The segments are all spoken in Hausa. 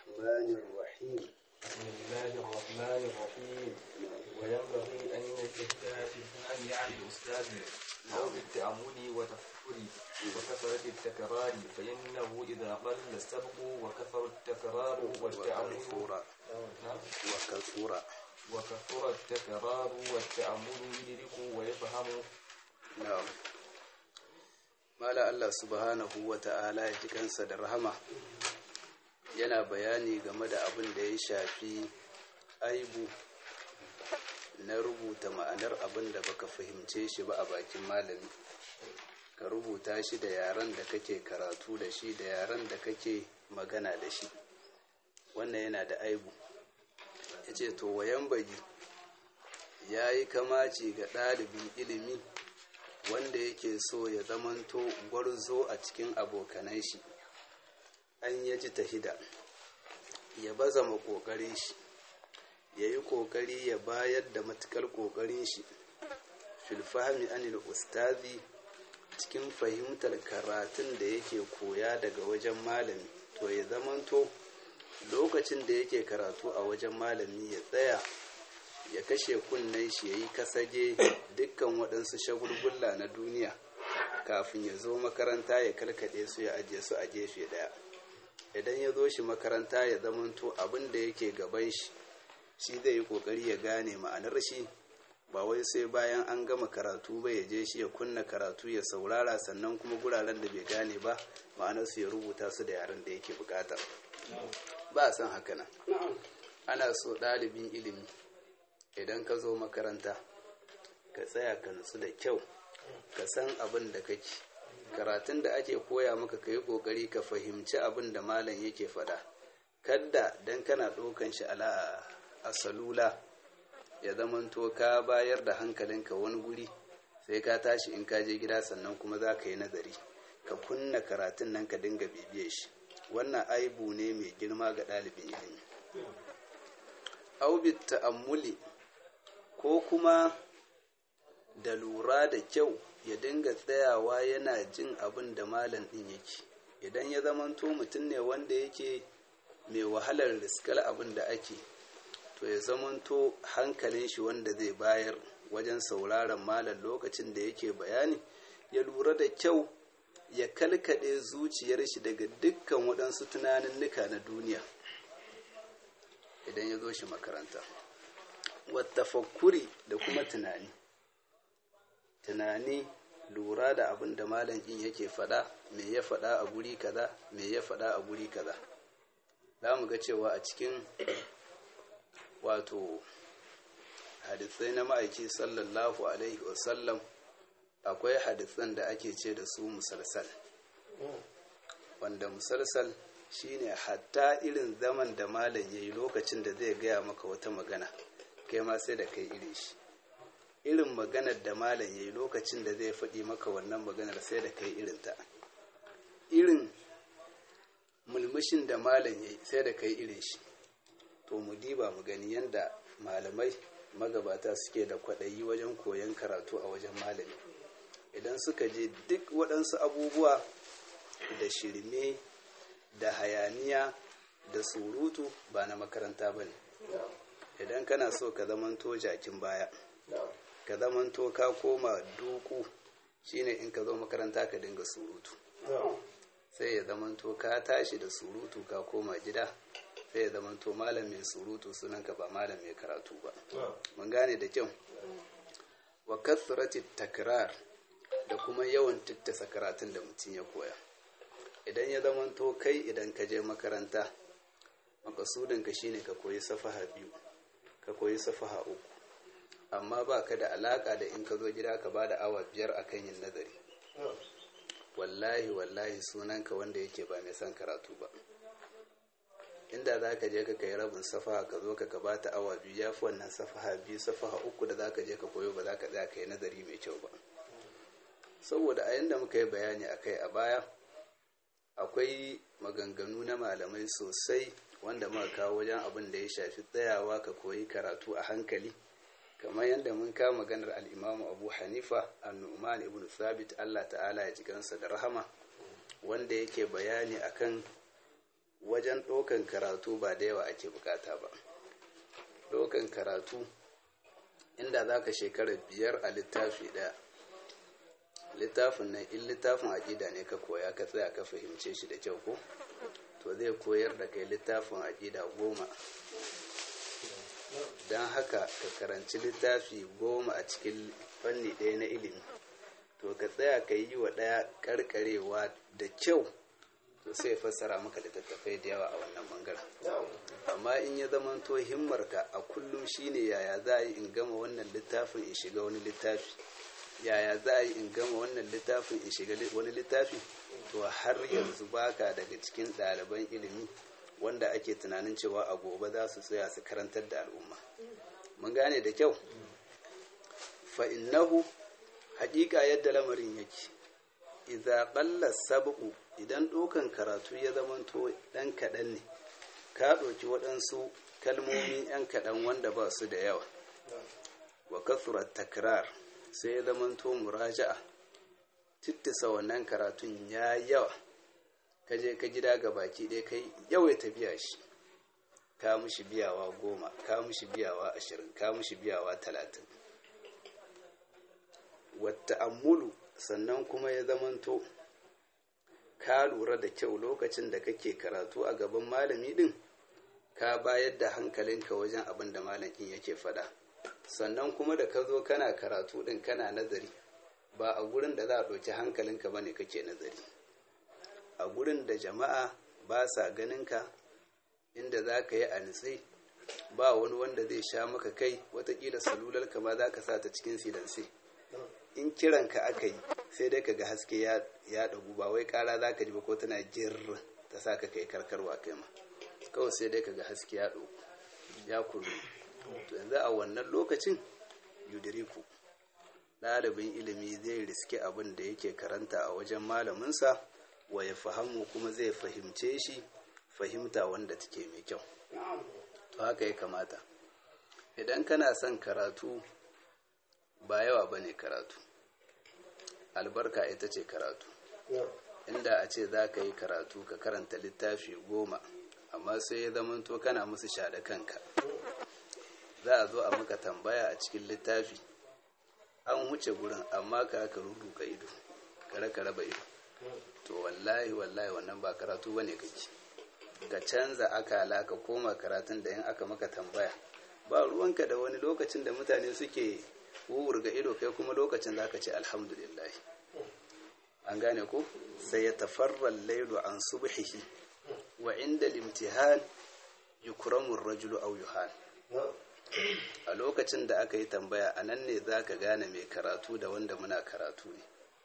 الرحمن الرحيم. بسم الله الرحمن الرحيم. وينبغي أن يجتهد في الفهم عن الأستاذ أو بالتأمل وتفكر وكثرة التكرار، فإنه إذا قل السبق وكثر التكرار والتأمل وكثر التكرار والتأمل يدرك ويفهم. نعم. Mala Allah subhanahu wa ta'ala ya ji kansa da rahama yana bayani game da abin da ya shafi aibu na rubuta ma'anar abin da baka fahimce shi ba a bakin malami, ka rubuta shi da yaren da kake karatu da shi da yaren da kake magana da shi, wannan yana da aibu. Ya ce to wayan bagi ya yi kamaci ga ɗalibin ilimi wanda yake so ya zamanto gwarzo a cikin abokanan shi, an yaji tahida ya bazama ƙoƙarin shi, ya yi ƙoƙari ya bayar da matuƙar ƙoƙarin shi filfahami anil ustazi cikin fahimtar karatun da yake koya daga wajen malami. To ya zamanto lokacin da yake karatu a wajen malami ya tsaya ya kashe kunnen shi, ya yi kasage dukkan waɗansu shagulgulla na duniya kafin ya zo makaranta ya kalkaɗe su ya ajiye su a gefe ɗaya. Idan ya zo shi makaranta ya zamanto abin da yake gaban shi shi zai yi ƙoƙari ya gane ma'anar shi, ba wai sai bayan an gama karatu ba ya je shi ya kunna karatu ya saurara sannan kuma guraren da bai gane ba ma'anar su ya rubuta su da yaren da yake bukata. Ba a san haka nan. Ana so ɗalibin ilimi idan ka zo makaranta ka tsaya ka nutsu da kyau, ka san abin da kake karatun da ake koya maka, ka yi ƙoƙari ka fahimci abin da malam yake faɗa. Kadda dan kana ɗaukan shi a salula ya zamanto ka bayar da hankalinka wani guri sai ka tashi in ka je gida sannan kuma za ka yi nazari, ka kunna karatun nan ka dinga bibiye shi. Wannan aibu ne mai girma ga ɗalibin ilimi. Aubit ta'ammuli, ko kuma da lura da kyau ya dinga tsayawa yana jin abin da malam ɗin yake. Idan ya zamanto mutum ne wanda yake mai wahalar riskar abin da ake, to ya zamanto hankalin shi wanda zai bayar wajen sauraron malam lokacin da yake bayani ya lura da kyau, ya kalkaɗe zuciyar shi daga dukkan waɗansu tunaninnika na duniya idan ya zo shi makaranta. Wattafakkuri, da kuma tunani lura da abin da malam ɗin yake faɗa, me ya faɗa a guri kaza, me ya faɗa a guri kaza. Za mu ga cewa a cikin wato hadisai na ma'aiki sallallahu alaihi wasallam akwai hadisan da ake ce da su musalsal, wanda musalsal shine hatta irin zaman da malam yayi lokacin da zai gaya maka wata magana kai ma sai da kai irin shi, irin maganar da malam yayi lokacin da zai faɗi maka wannan maganar sai da kai irinta, irin mulmushin da malam yayi sai da kai irin shi. To mu diba mu gani yanda malamai magabata suke da kwaɗayi wajen koyon karatu a wajen malami. Idan suka je duk waɗansu abubuwa da shirme da hayaniya da surutu ba na makaranta ba ne. Idan kana so ka zamanto jakin baya, ka zamanto ka koma duku, shine in ka zo makaranta ka dinga surutu, sai ya zamanto ka tashi da surutu ka koma gida, sai ya zamanto malam mai surutu sunanka ba malam mai karatu ba. Mun gane da kyau. Wa kasrati takrar, da kuma yawan tattasa karatun da mutum ya koya. Idan ya zamanto kai idan ka je makaranta makasudinka shine ka koyi safaha 2, ka koyi safaha 3, amma ba ka da alaka da in ka zo gida ka ba da awa 5 akan yin nazari, wallahi sunanka wanda yake ba mai son karatu ba. Inda za ka je ka kai rabin safaha ka zo ka gabata awa 2, ya fi wannan safaha 2 safaha 3 da za ka je ka koyo ba za ka tsaya ka yi nazari mai kyau ba. Saboda a yanda muka yi bayani a kai a baya, akwai maganganu na malamai sosai wanda muka kawo wajen abin da ya shafi tsayawa ka koyi karatu a hankali, kamar yadda mun kawo maganar al'imamu Abu Hanifa an-Nu'man ibn Thabit, Allah ta'ala ya ji kansa da rahama, wanda yake bayani akan wajen ɗaukan karatu ba da yawa ake bukata ba. Ɗaukan karatu inda za ka shekara 5 a littafi ɗaya, littafin nan in littafin aƙida ne ka koya ka tsaya ka fahimce shi da kyau ko, to zai koyar da kai littafin aƙida 10. don haka ka karanci littafi 10 a cikin fanni ɗaya na ilimi, to ka tsaya ka yi wa ɗaya karkarewa da kyau, to sai fassara maka littattafai da yawa a wannan bangaren. Amma in ya zama to himmarka a kullum shine yaya za a yi in gama wannan littafin in shiga wani littafi, yaya za a yi in gama wannan littafin in shiga wani littafi, to har yanzu baka daga cikin ɗaliban ilimi wanda ake tunanin cewa a gobe za su tsaya su karantar da al'umma. Mun gane da kyau. Fa innahu, haƙiƙa yadda lamarin yake, idza qalla sabqu, idan ɗaukan karatu ya zamanto ɗan kaɗan ne, ka ɗauki waɗansu kalmomi ɗan kaɗan wanda ba su da yawa, wa kathura takrar, sai ya zamanto muraja'a, tittisa wannan karatun ya yawa, ka je ka gida ga baki ɗaya kai yawaita biya shi, ka mushi biyawa 10, ka mushi biyawa 20, ka mushi biyawa 30. Wata ammulu, sannan kuma ya zamanto ka lura da kyau lokacin da kake karatu a gaban malami din, ka bayar da hankalinka wajen abin da malamin yake faɗa. Sannan kuma da ka zo kana karatu din kana nazari, ba a gurin da za a ɗauki hankalinka ba ne kake nazari, a gurin da jama'a ba sa ganinka, inda za ka yi a nitse, ba wani wanda zai sha maka kai, watakila salularka ma za ka sa ta cikin silansi. In kiranka aka yi sai dai ka ga haske ya ɗagu, ba wai ƙara za ka ji ba ko tana jirr ta sa ka kai karkarwa kai ma, kawai sai dai ka ga haske ya ɗagu ya kuru. To yanzu a wannan lokacin yudiriku, ɗalibin ilimi zai riske abin da yake karanta a wajen malaminsa, wa ya fahimu, kuma zai fahimce shi fahimta wanda take mai kyau. To haka ya kamata idan kana son karatu, ba yawa ba ne karatu, albarka ita ce karatu. Inda a ce za ka yi karatu ka karanta littafi 10, amma sai ya zamanto kana musu shaɗa kanka, za a zo a maka tambaya a cikin littafi, an huce gurin amma ka ruduka ido, ka raba ido, to wallahi wannan ba karatu ba ne kake. Ka canza akala ka koma karatun da yin aka maka tambaya, ba ruwanka da wani lokacin da mutane suke wurga ido, kai kuma lokacin za ka ce alhamdulillah. An gane ko? Sai ya tafarra lailu an subhihi, wa inda limtihan yukramu rajulu aw yuhan. A lokacin da aka yi tambaya, a nan ne za ka gane mai karatu da wanda muna karatu ne.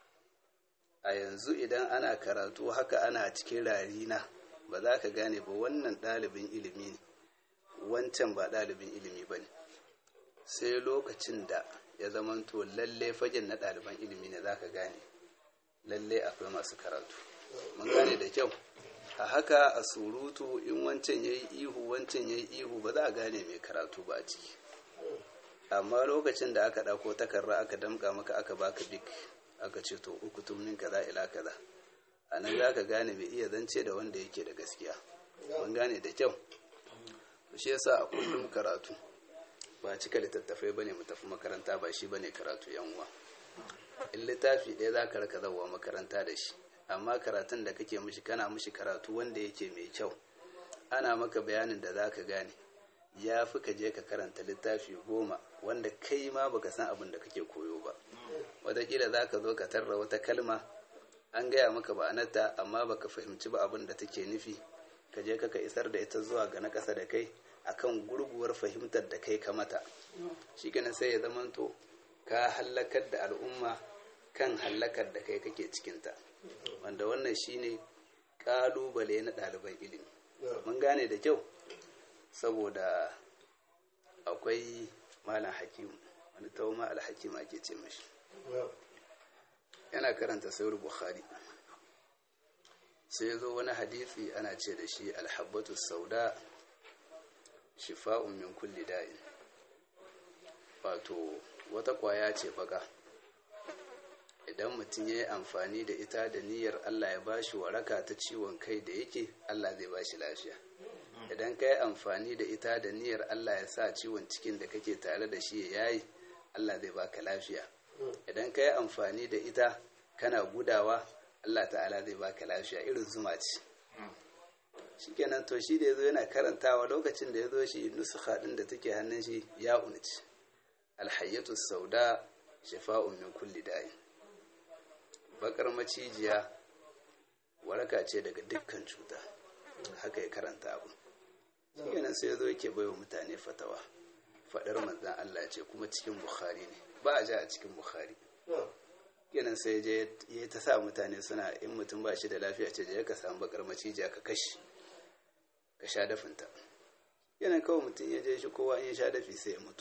A yanzu idan ana karatu haka ana cikin rarina, ba za ka gane ba wannan ɗalibin ilimi ne, wancan ba ɗalibin ilimi ba ne. Sai lokacin da ya zamanto lalle fagen na ɗaliban ilimi ne za ka gane lalle akwai masu karatu. Mun gane da kyau. A haka a surutu, in wancan ya yi ihu wancan ya yi ihu, ba za a gane mai karatu ba a ciki. Amma lokacin da aka ɗauko takarra aka damƙa maka aka baka bik, aka ce to ukutun min kaza ila kaza, a nan za ka gane mai iya zance da wanda yake da gaskiya. Mun gane da kyau. Shi yasa a kullum karatu ba cika littattafai bane mu tafi makaranta, ba shi bane karatu yan uwa. In littafi ɗaya za ka raka zawa makaranta da shi, amma karatun da kake mishi kana mishi karatu wanda yake mai kyau, ana maka bayanin da za ka gane, ya fi ka je ka karanta littafi 10 wanda kai ma baka san abin da kake koyo ba. Wataƙila za ka zo ka tarra wata kalma an gaya maka ba'anarta, amma baka fahimci ba abin da take nufi, ka je ka isar da ita zuwa ga na ƙasa da kai akan gurguwar fahimtar da kai ka mata. Shi kenan sai ya zamanto ka hallakar da al'umma kan hallakar da kai kake cikinta, wanda wannan shine ƙalubale na ɗaliban ilimi. Mun gane da kyau. Saboda akwai malam hakim, wani tauma al-hakim ake ce mashi, yana karanta sahih bukhari, sai zo wani hadisi ana ce da shi alhabbatu sauda shifa'un min kulli da'in, wato wata kwaya ce baka, idan mutum ya yi amfani da ita da niyyar Allah ya bashi waraka ta ciwon kai da yake, Allah zai bashi lafiya. Idan ka yi amfani da ita da niyyar Allah ya sa ciwon cikin da kake tare da shi ya yayi, Allah zai baka lafiya. Idan ka yi amfani da ita kana gudawa, Allah ta'ala zai baka lafiya. Irin zuma ce. Shikenan to shi da yazo yana karantawa, lokacin da yazo shi nusukha din da take hannun shi ya unci alhayyatu sauda shifa'un min kulli da'i. Bakar macijiya waraka ce daga dukkan cuta. Haka ya karanta abu. Shikenan sai yazo yake baiwa mutane fatawa. Fadar manzon Allah ya ce kuma cikin Bukhari ne. Ba a ja a cikin Bukhari. Kenan sai je ya ta sa mutane suna, in mutum ba shi da lafiya ce je ka samu bakar macijiya ka kashi, ka sha dafinta. Kenan kawai mutum ya je shi, kowa in ya sha dafi sai ya mutu.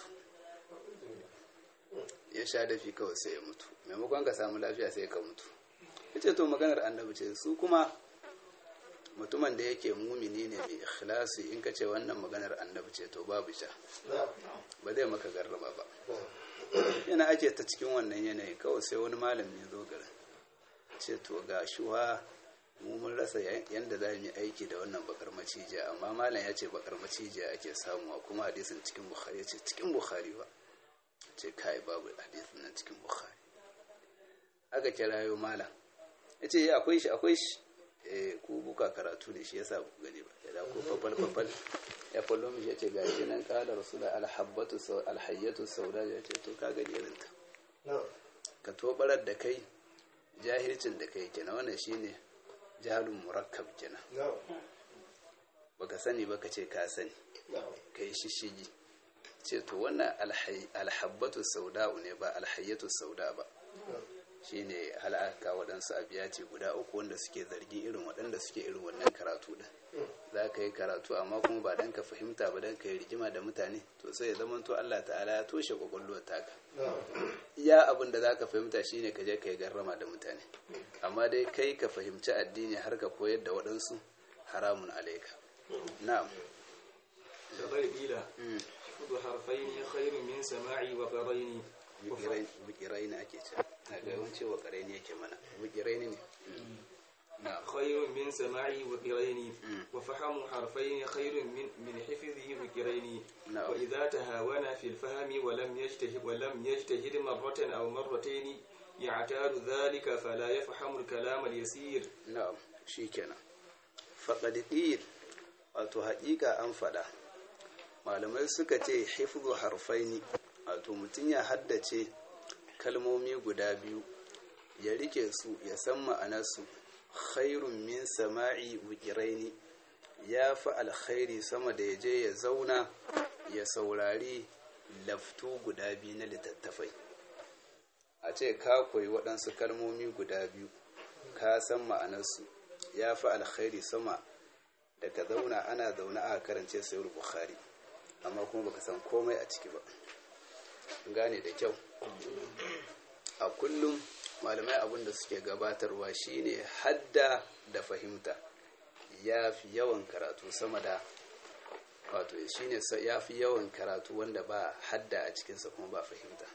Ya sha dafi kawai sai ya mutu. Maimakon ka samu lafiya sai ka mutu. Ita to maganar annabi ce. Su kuma mutumin da yake mumini ne mai ikhlasi, in ka ce wannan maganar annabi ce to babu sha, ba zai maka garraba ba. Yana ake ta cikin wannan yanayi, kawai sai wani malami ya zo garin ce to ga shuwa mu mun rasa yanda za mu yi aiki da wannan bakar macijiya, amma malam ya ce bakar macijiya ake samuwa, kuma hadisin cikin Bukhari. Ya ce cikin Bukhari ba, ce kai babu hadisin nan cikin Bukhari. Aka kirayo malam, ya ce akwai shi ku buka karatu ne shi yasa ku gani ba, ya da ku fafal ya fallo mishi ya ce ga shi nan kala rasulullah alhayyatu sauda. Ya ce to ka gani irin ta, ka tobarar da kai jahilcin da kai kenan. Wannan shine jahalun murakkab kenan. Baka sani ba ka ce ka sani, kai shishigi. Ce to wannan alhabbatu sauda ne ba alhayyatu sauda ba. Shine halaka waɗansu abiyati guda uku wanda suke zargi irin waɗanda suke irin wannan karatu din. Za ka yi karatu amma kuma ba dan ka fahimta ba, dan ka yi rigima da mutane, to sai ya zama to Allah ta'ala ya toshe kwakwalwar taka. Iya abin da za ka fahimta shine ka je ka yi garrama da mutane, amma dai kai ka fahimci addini har ka koyar da waɗansu, haramun alaika. Na'am. Kudu harfaini khairu min sama'i wa qaraini. Bukiraini ake ce. Na ga yawanci wa qaraini yake mana. Bukiraini ne. خير من سماعي وقريني وفهم حرفين خير من حفظه وقريني وإذا تهاون في الفهم ولم يجتهد مرة أو مرتين يعتاد ذلك فلا يفهم الكلام اليسير. نعم شيكنا فقد قيل wato haƙiƙa an faɗa, malamai suka ce hifzu harfaini, wato mutum ya haddace kalmomi guda biyu ya rike su ya san ma'anarsu, khairun min sama'i wukiraini, ya fi alkhairi sama da ya je ya zauna ya saurari laftu guda biyu na littattafai. A ce ka koyi waɗansu kalmomi guda biyu ka san ma'anarsu, ya fi alkhairi sama da ka zauna ana zaune a karance sayar Bukhari amma kuma baka san komai a ciki ba. Gane da kyau. A kullum malamai abin da suke gabatarwa shine hadda da fahimta ya fi yawan karatu sama da, wato shine ya fi yawan karatu wanda ba hadda a cikinsa kuma ba fahimta.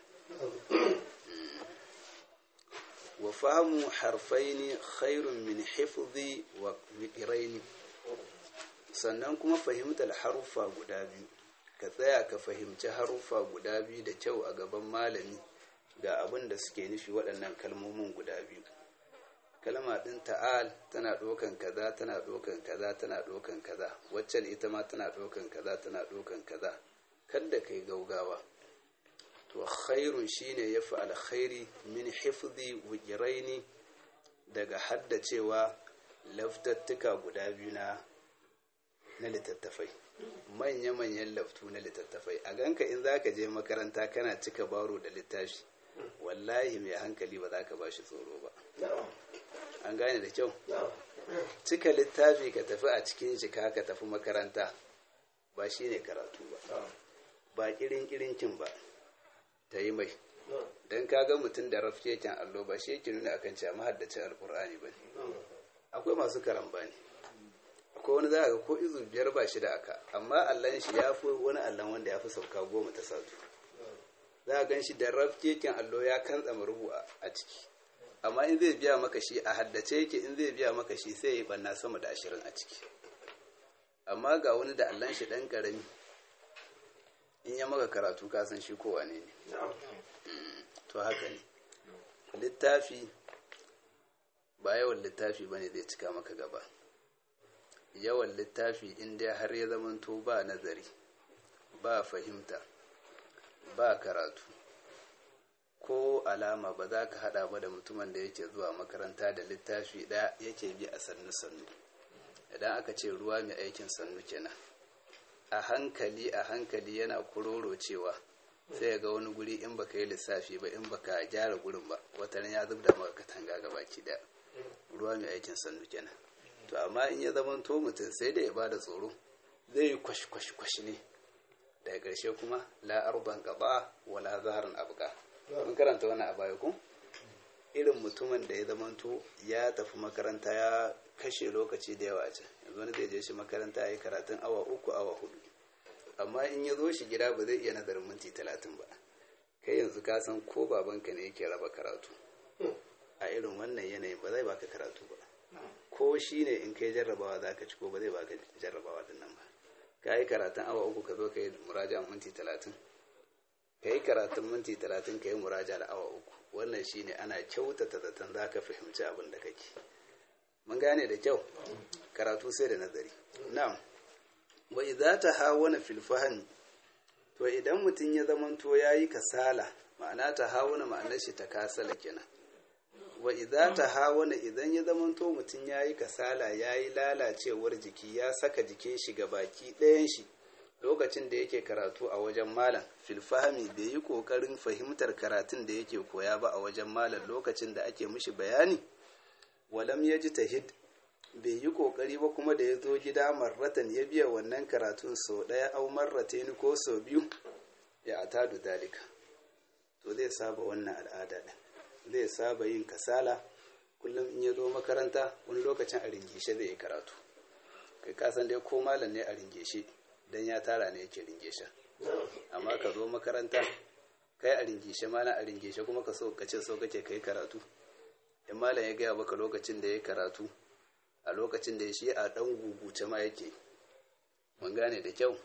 Wa fahimu harfaini khairun min hifzi wa wiqraini, sannan kuma fahimtar haruffa guda biyu, ka tsaya ka fahimci haruffa guda biyu da kyau a gaban malami ga abin da suke nufi waɗannan kalmomin guda biyu. Kalma ɗin ta'al tana ɗaukan kaza, tana ɗaukan kaza, tana ɗaukan kaza, waccan ita ma tana ɗaukan kaza, tana ɗaukan kaza. Kada kai gaugawa. To khairun shine yafi alkhairi min hifzi wujraini, daga haddacewa laftattuka guda biyu na littattafai, manya-manyan laftu na littattafai. A ganka in zaka je makaranta kana cika baro da littafi, wallahi mai hankali ba za ka ba shi tsoro ba. An gane da kyau. Cika littafi ka tafi a cikin shi ka tafi makaranta ba shi ne karatu ba, ba kirin-kirinkin ba ta yi mai. Don kaga mutum da rafkeken allo ba shi yake nuna akan cewa mahaddacin alkur'ani ba ne. Akwai masu karamba ne, akwai wani za ga ko izu 5 ba shi da aka, amma allon shi ya fi wani allon wanda ya fi sauka 10 ta satu. Za a gan shi da rafkeken allo ya kantsama rubu a ciki, amma in zai biya maka shi a haddace yake, in zai biya maka shi sai ya yi banna sama da 20 a ciki. Amma ga wani da allon shi ɗan ƙarami, in ya maka karatu ka san shi kowa ne. To haka ne, littafi ba yawan littafi ba ne zai cika maka gaba. Yawan littafi inda har ya zamanto ba nazari, ba fahimta, ba karatu, ko alama ba za ka hada ba da mutumin da yake zuwa makaranta da littafi ɗaya yake bi a sannu-sannu. Idan aka ce ruwa mai aikin sannu kenan, a hankali yana kuroro cewa sai ga wani guri in baka yi lissafi ba, in baka gyara gurin ba, wataran ya zubda maka katanga gabaki daya. Ruwa mai aikin sannu kenan. To amma in ya zama to mutum sai da ya bada tsoro, zai yi kwashi ne, daga ƙarshe kuma la arban qaba wala zaharan abqa. Mun karanta wannan a baya ko irin mutumin da ya zama to ya tafi makaranta ya kashe lokaci da yawa a can, yanzu wani zai je shi makaranta ya yi karatun awa 3 awa 4, amma in ya zo shi gida ba zai iya nazarin minti 30 ba. Kai yanzu ka san ko babanka ne yake raba karatu a irin wannan yanayin ba zai baka karatu ba, ko shi ne in kai jarrabawa za ka ci ko ba zai baka jarrabawa din nan ba. Ka yi karatun awa 3 ka zo ka yi muraja minti 30, ka yi karatun minti 30 ka yi muraja da awa 3, wannan shi ne ana kyautata zaton za ka fahimci abin da kake. Mun gane da kyau, karatu sai da nazari. Na'am, wa idza tahawana fil fahmi, to idan mutum ya zamanto yayi kasala, ma'ana tahawana ma'anar shi ta kasala kenan. Wa idza tahawana, idan ya zamanto mutum yayi kasala, yayi lalacewar jiki, ya saka jikin shi ga baki ɗayan shi lokacin da yake karatu a wajen malam, fil fahmi bai yi kokarin fahimtar karatun da yake koya ba a wajen malam lokacin da ake mishi bayani, walam yajtahid, bai yi kokari ba kuma da ya zo gida marratan ya biya wannan karatun sau ɗaya au marratain ko sau biyu, ya atadu dalika, to zai saba wannan al'ada din, zai saba yin kasala kullum in ya zo makaranta. Wani lokacin a ringishe zai yi karatu, kai kasan dai ko malam ne a ringishe dan ya tara ne yake ringishe, amma ka zo makaranta kai a ringishe, malam a ringishe, kuma ka so kake kai karatu. In malam ya gaya baka lokacin da ya karatu, a lokacin da shi a dan guguce ma yake. Mun gane da kyau.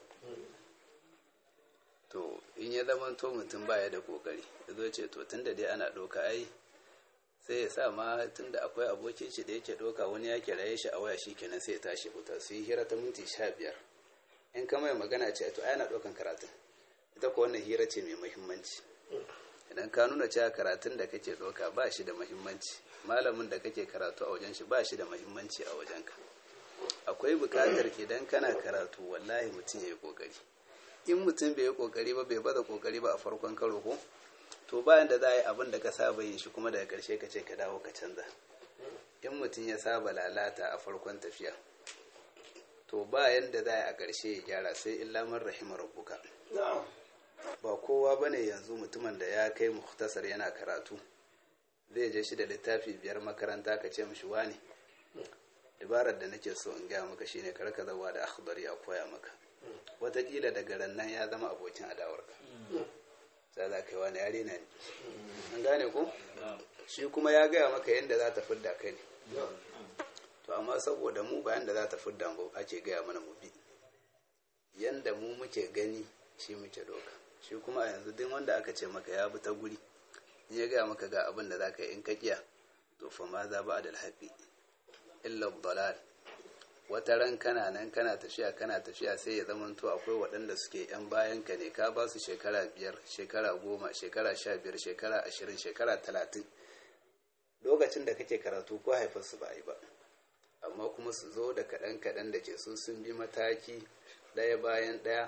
To in ya zama to mutum baya da kokari, ya zo ce to tunda dai ana doka ai sai ya sa ma tunda akwai abokin shi da yake doka, wani ya kiraye shi a waya, shi kenan sai ya tashi huta su yi hira ta minti 15. In ka mai magana ce to ai ana dokan karatun, ita ko wannan hira ce mai muhimmanci. Idan ka nuna cewa karatun da kake doka ba shi da muhimmanci, malamin da kake karatu a wajen shi ba shi da muhimmanci a wajenka, akwai buƙatar idan kana karatu wallahi mutum ya yi kokari. In mutum bai yi kokari ba, bai bada kokari ba a farkon karo ko, to bayan da za a yi abin da ka saba yin shi kuma daga ƙarshe ka ce ka dawo ka canza. In mutum ya saba lalata a farkon tafiya, to bayan da za a yi a ƙarshe ya gyara, sai illa man rahima rabbuka. Ba kowa bane yanzu mutumin da ya kai mukhtasar yana karatu zai je shi da littafi 5 makaranta ka ce mishi wani, dabarar da nake so in gaya maka shine kar ka zawa da akhbari a koya maka, wataƙila daga rannan ya zama abokin adawarka, sai za ka yi wani yare na ne. An gane ko? Shi kuma ya gaya maka yadda za ta fidda kai ne, to amma saboda mu bayan da za ta fidda mu ake gaya mana mu bi yanda mu muke gani, shi muke doka. Shi kuma a yanzu duk wanda aka ce maka ya bi ta guri, in ya gaya maka ga abin da za ka yi in ka kiya, to fa ma za ba da alhaƙi illa dalal. Wata ran kana nan kana tafiya sai ya zama to akwai waɗanda suke yan bayan ka ne, ka ba su shekara 5, shekara 10, shekara 15, shekara 20, shekara 30, lokacin da kake karatu ko haifar su ba yi ba, amma kuma su zo da kaɗan da ke sun bi mataki ɗaya bayan ɗaya,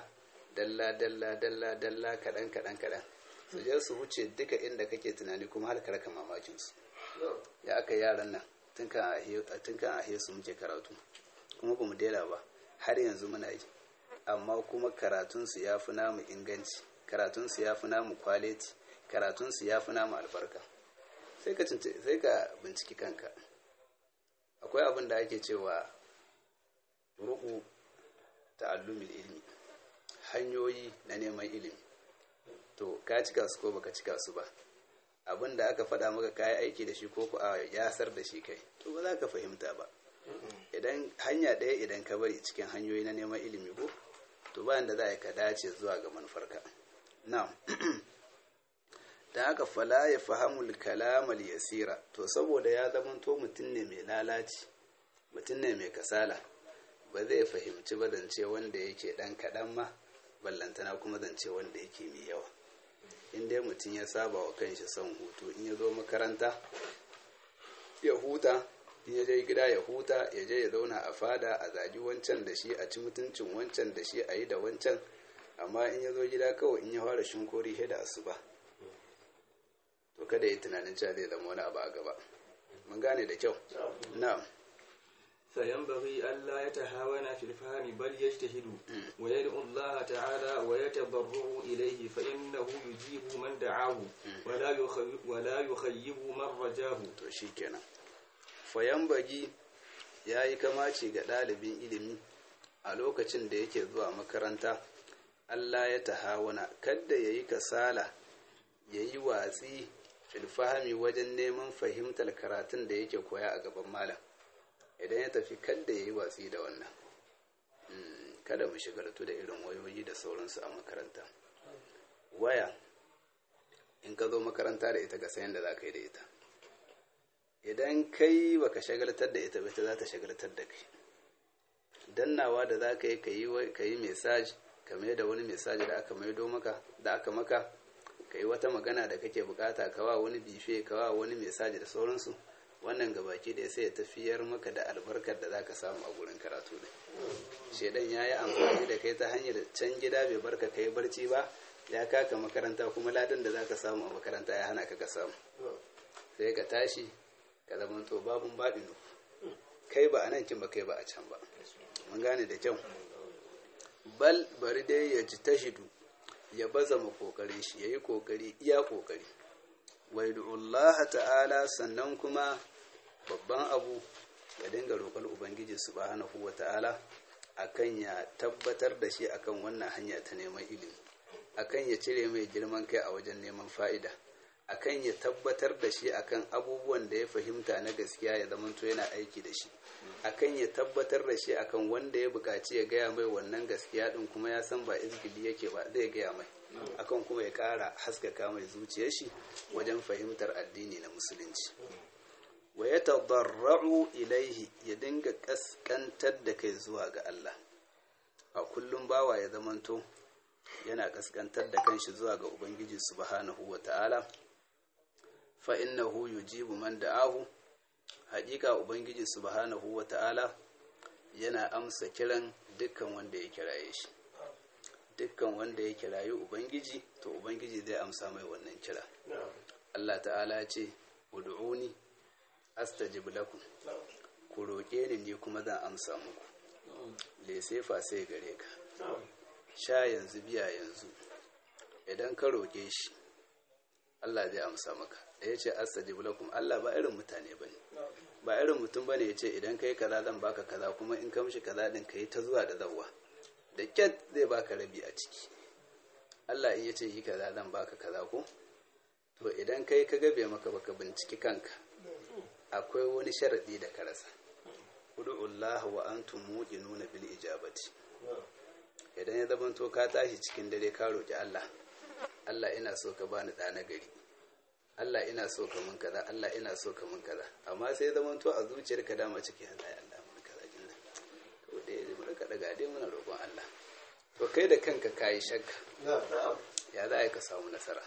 dalla kaɗan su je su wuce duka inda kake tunani, kuma har karaka mamakinsu. Ya aka yaran nan tun kan ahe su muke karatu, kuma ba mu daina ba, har yanzu muna yi, amma kuma karatunsu ya fi namu inganci, karatunsu ya fi namu kwaliti, karatunsu ya fi namu albarka. Sai ka binciki kanka. Akwai abin da ake cewa ruku ta'allumil ilmi, hanyoyi na neman ilimi. To ka cika su ko baka cika su ba, abin da aka faɗa maka kayi aiki da shi ko ku a yasar da shi kai, to ba za ka fahimta ba. Idan hanya ɗaya idan ka bari cikin hanyoyi na neman ilimi ko, to bayan da za ka dace zuwa ga manufarka. Na'am. Da haka fala ya fahamul kalamal yasira, to saboda ya zamanto mutum ne mai lalaci, mutum ne mai kasala, ba zai fahimci ba zance wanda yake ɗan kaɗan ma, ballantana kuma zance wanda yake mai yawa. In dai mutum ya saba wa kanshi son hutu, in ya zo makaranta ya huta, in ya je gida ya huta, ya je ya zauna a fada a zagi wancan da shi, a ci mutuncin wancan da shi, a yi da wancan, amma in ya zo gida kawai in ya fara shinkori he da asuba, to kada yi tunanin cewa zai zama wani abu a gaba. Mun gane da kyau. Na'am. فينبغي ألا يتهاون في الفهم بل يجتهد ويدعو الله تعالى ويتضرع إليه فإنه يجيب من دعاه ولا يخيب من رجاه. to shikenan. Fayambagi yayi kamaci ga ɗalibin ilimi a lokacin da yake zuwa makaranta, Allah ya tahawana, kada yayi kasala, yayi watsi fil fahmi wajen neman fahimtar karatun da yake koya a gaban malam. Idan ya tafi kada ya yi watsi da wannan, kada mu shigartu da irin wayoyi da sauransu a makaranta. Waya in ka zo makaranta da ita ka sayan da za ka yi da ita, idan kai baka shagaltar da ita ba ita za ta shagaltar da kai. Dannawa da za ka yi ka yi mesaj, ka mai da wani mesaj da aka maido maka, da aka maka, ka yi wata magana da kake bukata, ka wa wani bife, ka wa wani mesaj da sauransu. Wannan gabaki da sai ya tafiyar maka da albarkar da zaka samu a gurin karatu ne. Shedan yayi amfani da kai ta hanyar can gida bai barka kai barci ba, ya kaka makaranta kuma ladan da zaka samu a makaranta ya hana ka samu. Sai ka tashi ka zama to babun baɗinu, kai ba a nan kin ba kai ba a can ba. Mun gane da kyau. Bal bari dai ya ji tashidu, ya bazama kokarin shi, yayi kokari iya kokari. Waidu'ullaha ta'ala, sannan kuma babban abu ya dinga roƙar Ubangiji subhanahu wa ta'ala akan ya tabbatar da shi akan wannan hanya ta neman ilimi, akan ya cire mai girman kai a wajen neman fa'ida, akan ya tabbatar da shi akan abubuwan da ya fahimta na gaskiya ya zamanto yana aiki da shi, akan ya tabbatar da shi akan wanda ya buƙaci ya gaya mai wannan gaskiya din kuma ya san ba izgili yake ba zai gaya mai, akan kuma ya ƙara haskaka mai zuciyar shi wajen fahimtar addini na musulunci. Wa ya tadarra'u ilaihi, ya dinga kaskantar da kai zuwa ga Allah. A kullum bawa ya zamanto yana kaskantar da kanshi zuwa ga Ubangiji subhanahu wa ta'ala, fa innahu yujibu man da'ahu, haƙiƙa Ubangiji subhanahu wa ta'ala yana amsa kiran dukkan wanda ya kiraye shi. Dukkan wanda ya kirayi Ubangiji, to Ubangiji zai amsa mai wannan kira. Allah ta'ala ce, ud'uni astajib lakum, ku roƙe ni kuma zan amsa muku. Lesefa sai gare ka, sha yanzu biya yanzu. Idan ka roƙe shi, Allah zai amsa maka. Da ya ce astajib lakum, Allah ba irin mutane bane, ba irin mutum bane ya ce idan kai kaza zan baka kaza, kuma in ka mishi kaza din kai ta zuwa da zawwa, da kyat zai baka rabi a ciki. Allah in ya ce yi kaza zan baka kaza ko, to idan kai ka gabe maka baka binciki kanka, akwai wani sharadi da ka rasa. Ud'ullah wa antum muqinuna bil ijabati. Idan ya zamanto ka tashi cikin dare ka roki Allah, Allah ina so ka bani da na gari, Allah ina so ka mun kaza, Allah ina so ka mun kaza, amma sai zamanto a zuciyarka dama cikin Allah mun kaza jinna, to dai mu rika daga dai muna roƙon Allah. To kai da kanka kayi shakka, ya za ka samu nasara.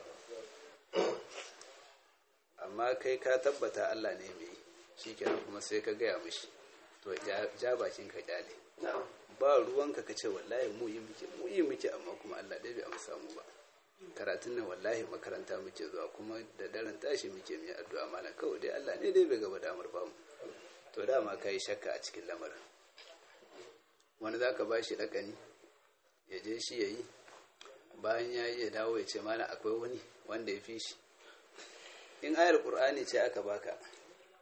Amma kai ka tabbata Allah ne mai, shi kenan kuma sai ka gaya mishi, to ja bakin ka kyale. Ba ruwanka ka ce wallahi mu yi muke amma kuma Allah dai bai amsa mu ba. Karatun nan wallahi makaranta muke zuwa kuma da daren tashi muke mai addu'a malam, kawai dai Allah ne dai bai gaba damar ba mu. To dama ka yi shakka a cikin lamarin. Wani za ka ba shi ɗakani, ya je shi ya yi, bayan ya yi ya dawo ya ce mana akwai wani wanda ya fi shi. In ayar ƙur'ani ce aka baka,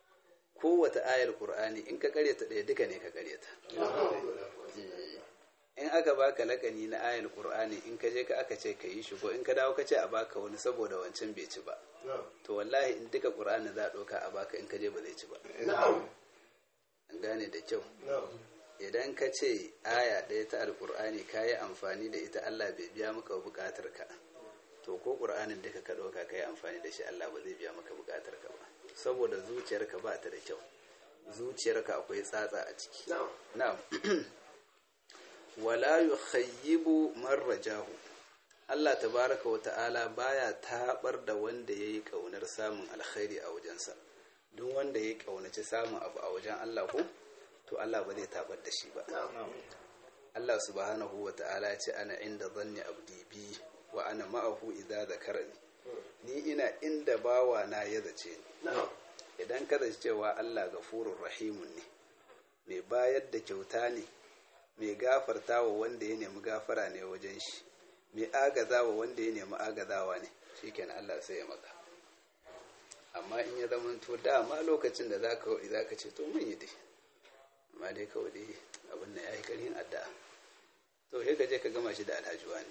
kowata ayar ƙur'ani in ka karyata ɗaya duka ne ka karyata. in aka baka lakani na ayal qur'ani in ka je ka aka ce ka yi shi ko in ka dawo ka ce a baka wani saboda wancan bai ci ba to wallahi in duka qur'ani za a ɗauka a baka in ka je ba zai ci ba an gane da kyau idan ka ce aya ɗaya ta alƙur'ani ka yi amfani da ita Allah bai biya maka buƙatar ka to ko ƙur'anin duka ka ɗauka ka yi amfani da shi Allah ba zai biya maka buƙatar ka ba saboda zuciyarka ba ta da kyau zuciyarka akwai tsatsa a ciki na'am wala yukhayyibu man rajahu Allah tabaraka wa ta'ala baya tabar da wanda yayi kaunar samun alkhairi a wajensa duk wanda yayi kaunaci samun abu a wajen Allah ko to Allah ba zai tabar da shi ba Allah subhanahu wa ta'ala ya ce ana inda zanni abdi bi wa ana ma'ahu idza zakarani ni ina inda bawa na ya zace ni idan ka zace cewa Allah gafurur rahimun ne mai bayar da kyauta ne mai gafarta wa wanda ya nemi gafara ne wajen shi mai agaza wa wanda ya nemi agazawa ne shikenan Allah sai ya maka amma in ya zama to dama lokacin da zaka ce to mun yi dai amma dai kawai dai abin da yayi karin addu'a to sai ka je ka gama shi da alhaji wani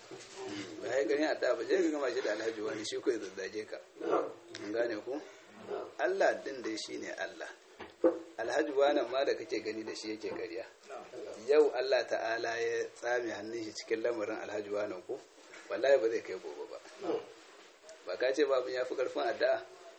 ba yayi karin addu'a ba je ka gama shi da alhaji wani shi ko ya zazzaje ka an gane ku Allah din dai shine Allah alhaji wani ma da kake gani da shi yake kariya yau Allah ta'ala ya tsame hannun shi cikin lamarin alhaji wani ku wallahi ba zai kai gobe ba ba ka ce babin ya fi karfin addu'a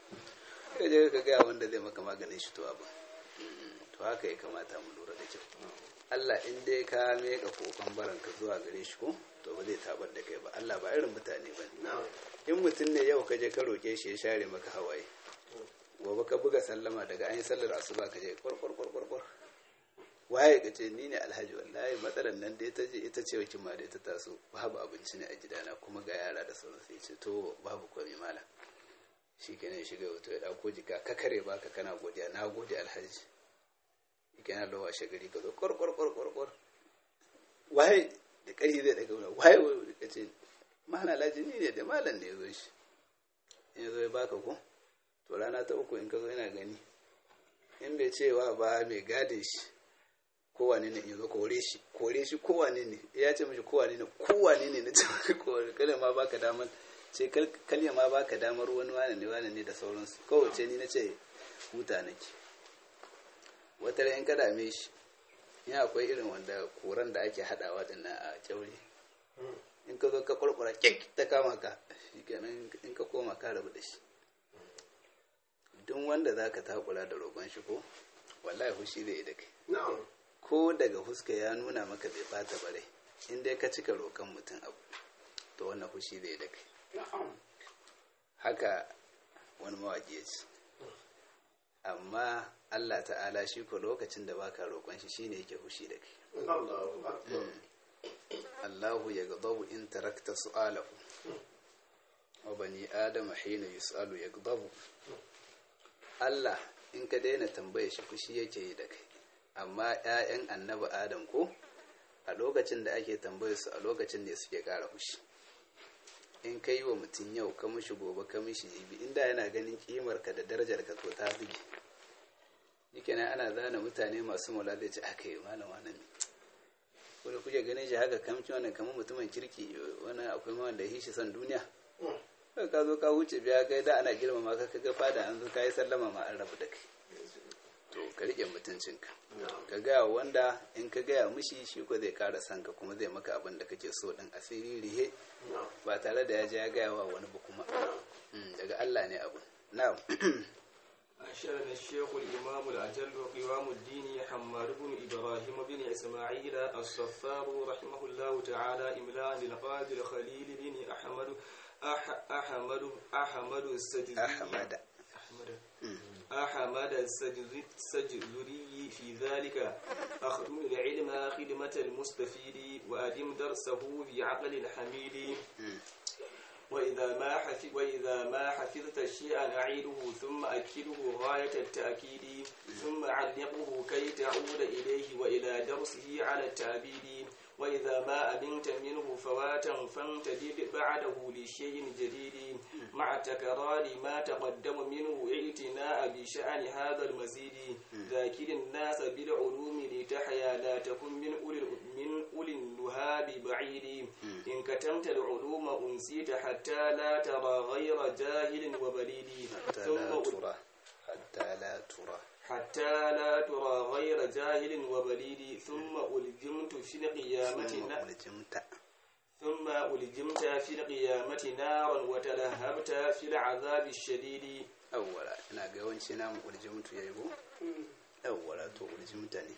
kai je ka ga wanda zai maka maganin shi to abin to haka ya kamata mu lura da kyau Allah in dai ka meka kokon baranka zuwa gare shi ko to ba zai tabar da kai ba Allah ba irin mutane ba in mutum ne yau ka je ka roke shi ya share maka hawaye gobe ka buga sallama daga an yi sallar asuba ka je kwarkwarkwarkwar waye ka ce ni ne alhaji wallahi matsalar nan da ita ce wakin ma da ita taso babu abinci ne a gidana kuma ga yara da sauran sai ce to babu komai mala shi kenan ya shiga wato ya dauko jika ka kare baka kana godiya na gode alhaji kenan da washe gari ka zo kwarkwarkwarkwar waye da kari zai daga wani waye ka ce mana alhaji ni ne da malam ne ya zo shi ya zo ya baka ko to rana ta uku in ka zo yana gani in bai cewa ba mai gadin shi kowane ne yanzu kore shi kowane ne ya ce mishi kowane ne na ce kalma ma baka damar ce kalma ma baka damar wani ne da sauransu kowace ni na ce huta nake wata ran in ka dame shi ya akwai irin wanda koran da ake hadawa din a kyauri in ka zo ka kwarkwara kik ta kama ka shikenan in ka koma ka rabu da shi duk wanda zaka takura da roƙon shi ko wallahi hushi zai da kai ko daga huska ya nuna maka bai bata bare in dai ka cika roƙon mutum abu to wannan hushi zai da kai haka wani mawaƙi ya ce amma Allah ta'ala shi ko lokacin da baka roƙon shi shine yake hushi da kai Allahu yaghdabu in tarakta su'alahu wa bani adama hina yus'alu yaghdabu Allah in ka daina tambaye shi fushi yake yi da kai amma ƴaƴan annabi Adam ko a lokacin da ake tambaye su a lokacin ne suke ƙara fushi in ka yi wa mutum yau ka mishi gobe ka mishi jibi inda yana ganin kimarka da darajarka to ta buge yake nan ana zana mutane masu maula zai ce aka yi malam wannan kuma kuke ganin shi haka kamci wannan kamar mutumin kirki wannan akwai ma wanda ya shi son duniya ka zo ka wuce biya kai da ana girmama ka kaga fada an zo ka yi sallama ma an rabu da kai to ka rike mutuncinka ka gaya wanda in ka gaya mishi shi ko zai kara son ka kuma zai maka abin da kake so din asiri rihe ba tare da ya je ya gaya wa wani ba kuma daga Allah ne abu na'am أشرنا الشيخ الإمام الأجل وقوام الدين حماد بن إبراهيم بن إسماعيل الصفار رحمه الله تعالى إملاء للقاضي الخليل بن أحمد السجزري في ذلك أخدم العلم خدمة المستفيد وأدم درسه بعقل الحميد وإذا ما حفظت شيئا أعيده ثم أكده غاية التأكيد ثم علقه كي تعود إليه وإلى درسه على التعبيد وإذا ما أمنت منه فواتا فانتدب بعده لشيء جديد مع تكرار ما تقدم منه اعتناء بشأن هذا المزيد ذاكر الناس بالعلوم لتحيا لا تكن من أولي النهاب بعيد إن كتمت العلوم أنسيت حتى لا ترى غير جاهل وبليد حتى لا ترى غير جاهل وبليد ثم ألجمت في القيامة نارا وتلهبت في العذاب الشديد. أولا أنا قاونش نام ألجمت يبو أولا تو ألجمتني.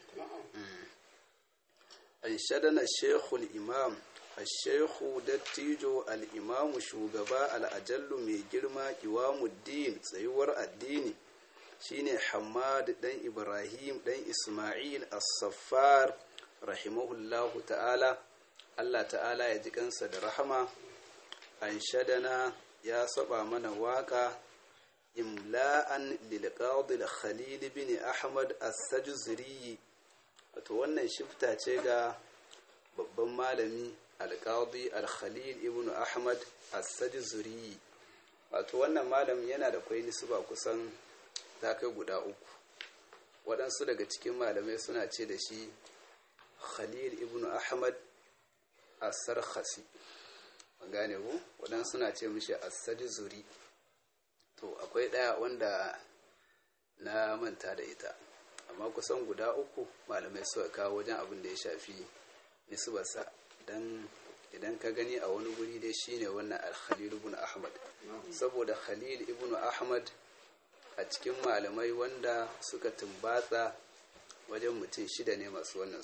أنشدنا الشيخ الإمام الشيخ دتيجو الإمام شوغبا الأجل ميجرما قوام الدين سيور الدين shine Hamad dan Ibrahim dan Ismail as-Saffar rahimahullahu ta'ala. Allah ta'ala ya ji kansa da rahama. Anshadana ya saba mana waka imla'an lil qadi al-Khalil bin Ahmad as-Sajzuri. Wato wannan shifta ce ga babban malami al-Qadi al-Khalil ibn Ahmad as-Sajzuri. Wato wannan malami yana da kwai nisba kusan ta kai guda uku. Waɗansu daga cikin malamai suna ce da shi Khalil ibn Ahmad as-Sarkhasi, gane ku? Waɗansu suna ce mishi as-Sajzuri. To akwai ɗaya wanda na manta da ita, amma kusan guda uku malamai suka kawo wajen abin da ya shafi nisbarsa. Dan idan ka gani a wani guri dai shine wannan al-Khalil ibn Ahmad, saboda Khalil ibn Ahmad a cikin malamai wanda suka tumbatsa wajen mutum shida ne masu wannan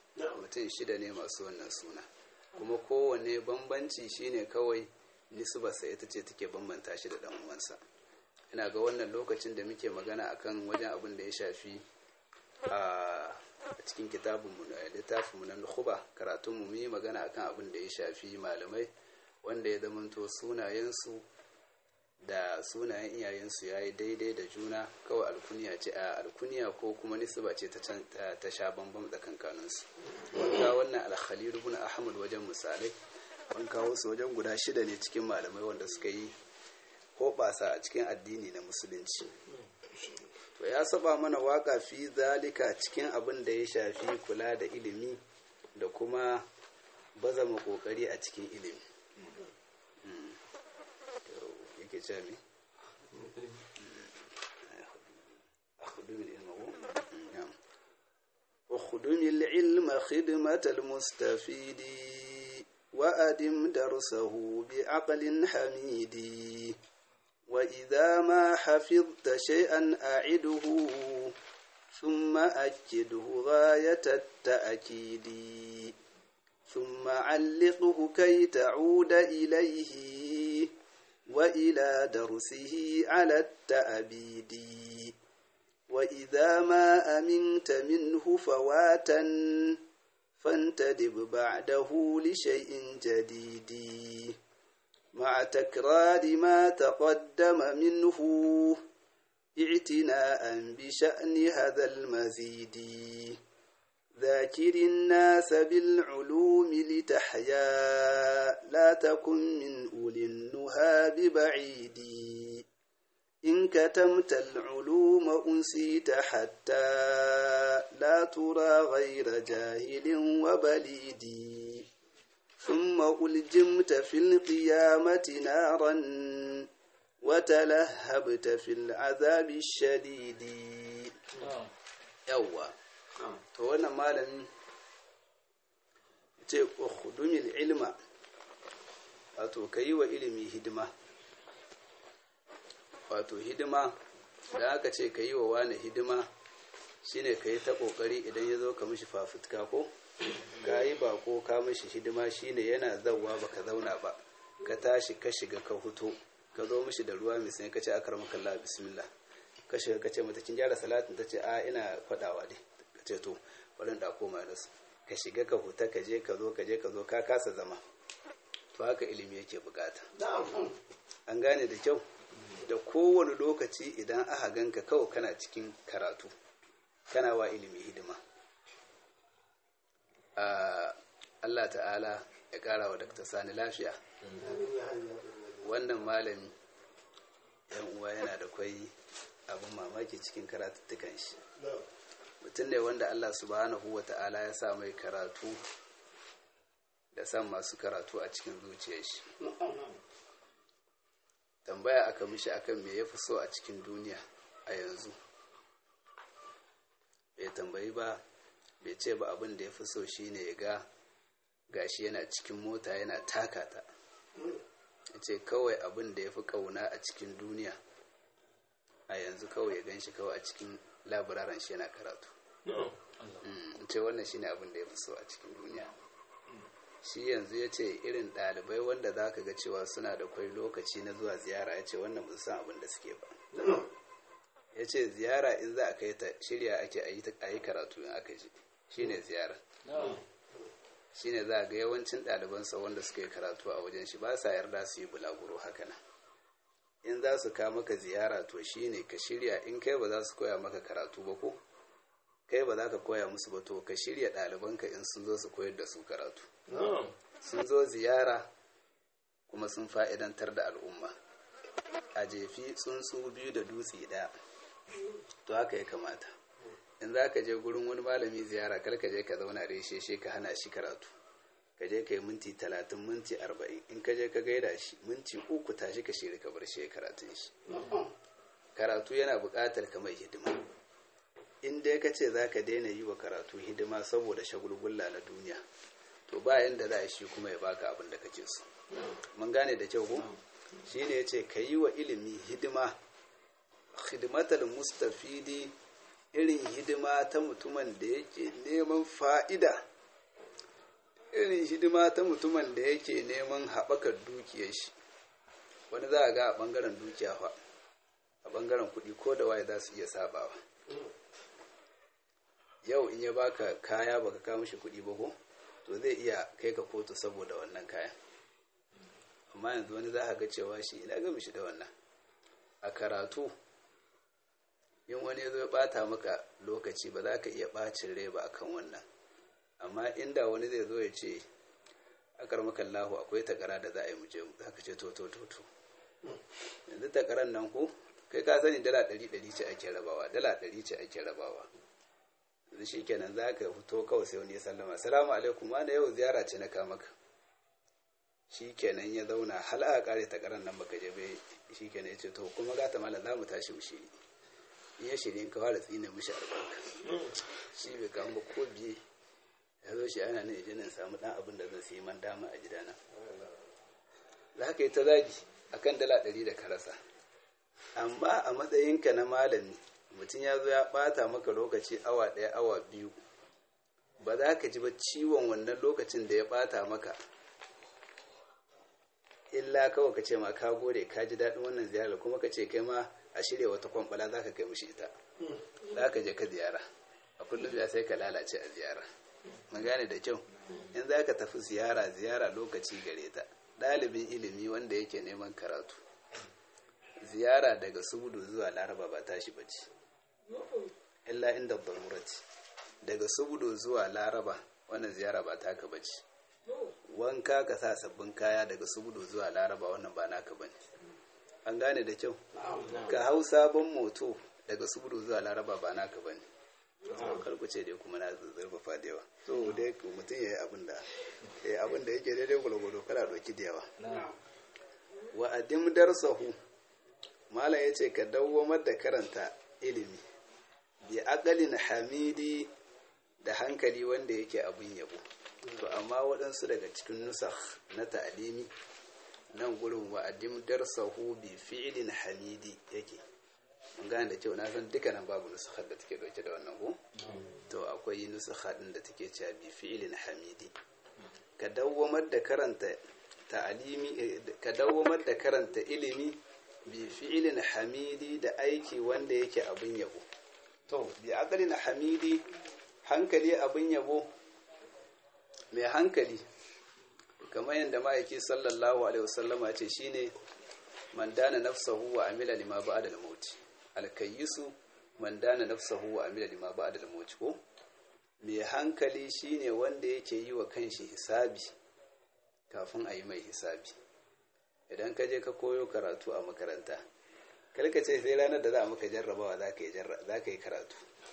suna, kuma kowane bambanci shine kawai nisbarsa ita ce take bambanta shi da dan uwansa. Ina ga wannan lokacin da muke magana akan wajen abin da ya shafi a cikin littafinmu na Nukhba, karatunmu mu yi magana akan abin da ya shafi malamai wanda ya zamanto sunayensu da sunayen iyayensu ya yi daidai da juna, kawai alkuniya ko kuma nisba ce ta sha bambam tsakankaninsu. Wanka wannan al-Khalil ibn Ahmad wajen misalai wanka wasu wajen guda shida ne cikin malamai wanda suka yi hoɓasa a cikin addini na musulunci. To ya saba mana waka fi zalika cikin abin da ya shafi kula da ilimi da kuma bazama kokari a cikin ilimi. Yake ce mi? أخدم العلم خدمة المستفيد وأدم درسه بعقل حميد وإذا ما حفظت شيئا أعده ثم أكده غاية التأكيد ثم علقه كي تعود إليه وإلى درسه على التأبيد وإذا ما أمنت منه فواتا فانتدب بعده لشيء جديد مع تكرار ما تقدم منه اعتناء بشأن هذا المزيد ذاكر الناس بالعلوم لتحيا لا تكن من أولي النهى ببعيد إن كتمت العلوم أنسيت حتى لا ترى غير جاهل وبليد ثم ألجمت في القيامة نارا وتلهبت في العذاب الشديد. يوا to wannan malami ce khudumil ilma, wato kai wa ilimi hidima. Wato hidima da aka ce kai wa wani hidima shine kai ta kokari idan ya zo ka mishi fafutuka ko kayi ba ko ka mishi hidima shine yana zawwa baka zauna ba, ka tashi ka shiga ka huto ka zo mishi da ruwa mai sai ka ce akramakallah bismillah, ka shiga ka ce mata kin gyara salatin, ta ce a ina kwadawa dai, ka ce to bari da koma da su, ka shiga ka huta ka je ka zo ka kasa zama. To haka ilimi yake bukata. An gane da kyau. Da kowane lokaci idan aka ganka kawai kana cikin karatu, kana wa ilimi hidima. Allah ta'ala ya ƙara wa Dr. Sani lafiya. Wannan malami yan uwa yana da kwai abin mamaki cikin karatuttukan shi. Mutum ne wanda Allah subhanahu wa ta'ala ya sa mai karatu da san masu karatu a cikin zuciyar shi. Tambaya aka mishi akan me ya fi so a cikin duniya a yanzu. Bai tambayi ba, bai ce ba abin da ya fi so shine ya ga gashi yana cikin mota yana takata. Ya ce kawai abin da ya fi kauna a cikin duniya a yanzu kawai ya gan shi kawai a cikin labararan shi yana karatu. Ce wannan shine abin da ya fi so a cikin duniya. Shi yanzu ya ce irin ɗalibai wanda za ka ga cewa suna da kwai lokaci na zuwa ziyara, ya ce wannan ba su san abin da suke ba. Ya ce ziyara in za a kai ta shirya ake a yi karatu in aka ji, shi ne ziyara. Shi ne za a ga yawancin ɗalibansa wanda suka yi karatu a wajen shi ba sa yarda su yi bulaguro haka nan. In za su kawo maka ziyara to shi ne ka shirya, in kai ba za su koya maka karatu ba ko kai ba za ka koya musu ba, to ka shirya ɗalibanka in sun zo su koyar da su karatu. Sun zo ziyara kuma sun fa'idantar da al'umma. A jefi tsuntsu biyu da dutse ɗaya, to haka ya kamata. In za ka je gurin wani malami ziyara, kar ka je ka zauna reshe ka hana shi karatu. Ka je ka yi minti 30 minti 40, in ka je ka gaida shi minti 3 tashi ka shiri ka bar shi karatun shi. Karatu yana buƙatar ka mai hidima. In dai ka ce za ka daina yi wa karatu hidima saboda shagulgulla na duniya, to ba yanda za a shi kuma ya baka abin da kake so. Mun gane da kyau ko? Shi ne ya ce ka yi wa ilimi hidima, hidimatal mustafidi, irin hidima ta mutumin da yake neman fa'ida, irin hidima ta mutumin da yake neman haɓakar dukiyar shi. Wani za a ga a ɓangaren dukiya fa, a ɓangaren kuɗi ko da waye za su iya sabawa. Yau in ya baka kaya baka kawo mishi kuɗi ba ko, to zai iya kai ka kotu saboda wannan kayan. Amma yanzu wani za a ga cewa shi ina ga mishi da wannan. A karatu in wani ya zo ya bata maka lokaci ba za ka iya bacin rai ba akan wannan. Amma inda wani zai zo ya ce akar maka Allahu akwai takara da za a yi muje, za ka ce to yanzu takaran nan ko kai ka sani dala 100 ce ake rabawa, dala 100 ce ake rabawa. Yanzu shi kenan za ka fito kawai sai wani ya sallama, salamu alaikum, wani yau ziyara ce na kamaka. Shi kenan ya zauna hal a kare takaran nan baka je bai. Shi kenan ya ce to kuma gata malam za mu tashi mu shiri. In ya shiri in ka fara tsine mishi albarka, shi bai kama ba ko biye. Ya zo shi ana ne jinin samu dan abin da zan sayi man dama a gidana. Za ka yi ta zagi akan dala 100 da ka rasa. Amma a matsayinka na malami, mutum ya zo ya bata maka lokaci awa 1 awa 2, ba za ka ji ba ciwon wannan lokacin da ya bata maka, illa kawai ka ce ma ka gode ka ji daɗin wannan ziyara, kuma ka ce kai ma a shirya wata kwamfala za ka kai mishi ita. Za ka je ka ziyara, a kullum ya sai ka lalace a ziyara. Mun gane da kyau. In za ka tafi ziyara lokaci gare ta. Ɗalibin ilimi wanda yake neman karatu, ziyara daga Subudu zuwa Laraba ba tashi bace, illa inda darurati. Daga Subudu zuwa Laraba wannan ziyara ba taka bace. Wanka ka sa sabbin kaya daga Subudu zuwa Laraba wannan ba naka bane. An gane da kyau. Ka hau sabon moto daga Subudu zuwa Laraba ba naka bane. Karkuce dai kuma na zurfafa da yawa. So dai mutum ya yi abin da yake daidai gwalgwado, kada doki da yawa. Wa adim darsahu, malam ya ce ka dawwamar da karanta ilimi bi aqalin hamidi, da hankali wanda yake abin yabo. To amma waɗansu daga cikin nusakh na ta'alimi nan gurin wa adim darsahu bi fi'lin hamidi yake. Mun gane da kyau, na san dukkanin babu nusakhar da take dauke da wannan ko? To akwai nusakha din da take cewa bi fi'lin hamidi. Ka dawwamar da karanta ta'alimi, ka dawwamar da karanta ilimi bi fi'lin hamidi, da aiki wanda yake abin yabo. To bi aqalin hamidi, hankali abin yabo. Mai hankali kamar yadda ma'aiki sallallahu alaihi wasallama ce shine man dana nafsahu wa amila lima ba'da al-maut. Al-kayyisu man dana nafsahu wa amila lima ba'da al-maut ko mai hankali shine wanda yake yi wa kanshi hisabi kafin a yi mai hisabi. Idan ka je ka koyo karatu a makaranta, kalka ce sai ranar da za a maka jarrabawa za ka yi karatu.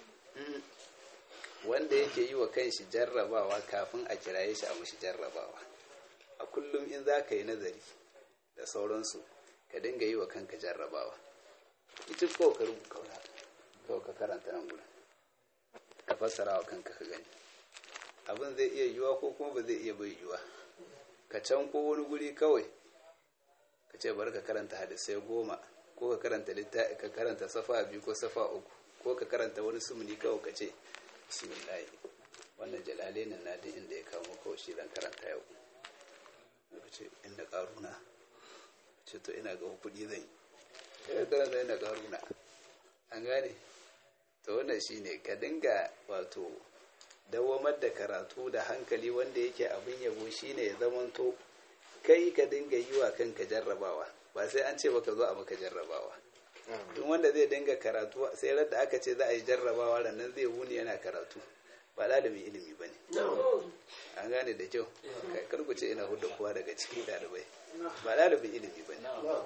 Wanda yake yi wa kanshi jarrabawa kafin a kiraye shi a mashi jarrabawa. A kullum in za ka yi nazari da sauransu, ka dinga yi wa kanka jarrabawa. Ita ko ka rubuta kawai ka karanta nan gudan, ka fassara wa kanka ka gani abin zai iya yiwuwa ko kuma ba zai iya bai yiwuwa. Ka can ko wani guri kawai ka ce bari ka karanta hadisai 10 ko ka karanta ka karanta safa 2 ko safa 3 ko ka karanta wani sumuni kawai ka ce bismillah wannan jalalainin na din inda ya kamo kawai shi zan karanta yau. Ka ce inda karuna ce to ina ga kuɗi zan yi karanta inda karuna. An gane? To wannan shine ka dinga wato dawamar da karatu da hankali wanda yake abin yabo shine ya zamanto kai ka dinga yi wa kanka jarrabawa, ba sai an ce baka zo a maka jarrabawa. Duk wanda zai dinga karatu sai da aka ce za a yi jarrabawa rannan zai wuni yana karatu, ba ɗalibin ilimi ba ne. An gane da kyau? Kar ku ce ina hudu kowa daga cikin ɗalibai, ba ɗalibin ilimi ba ne.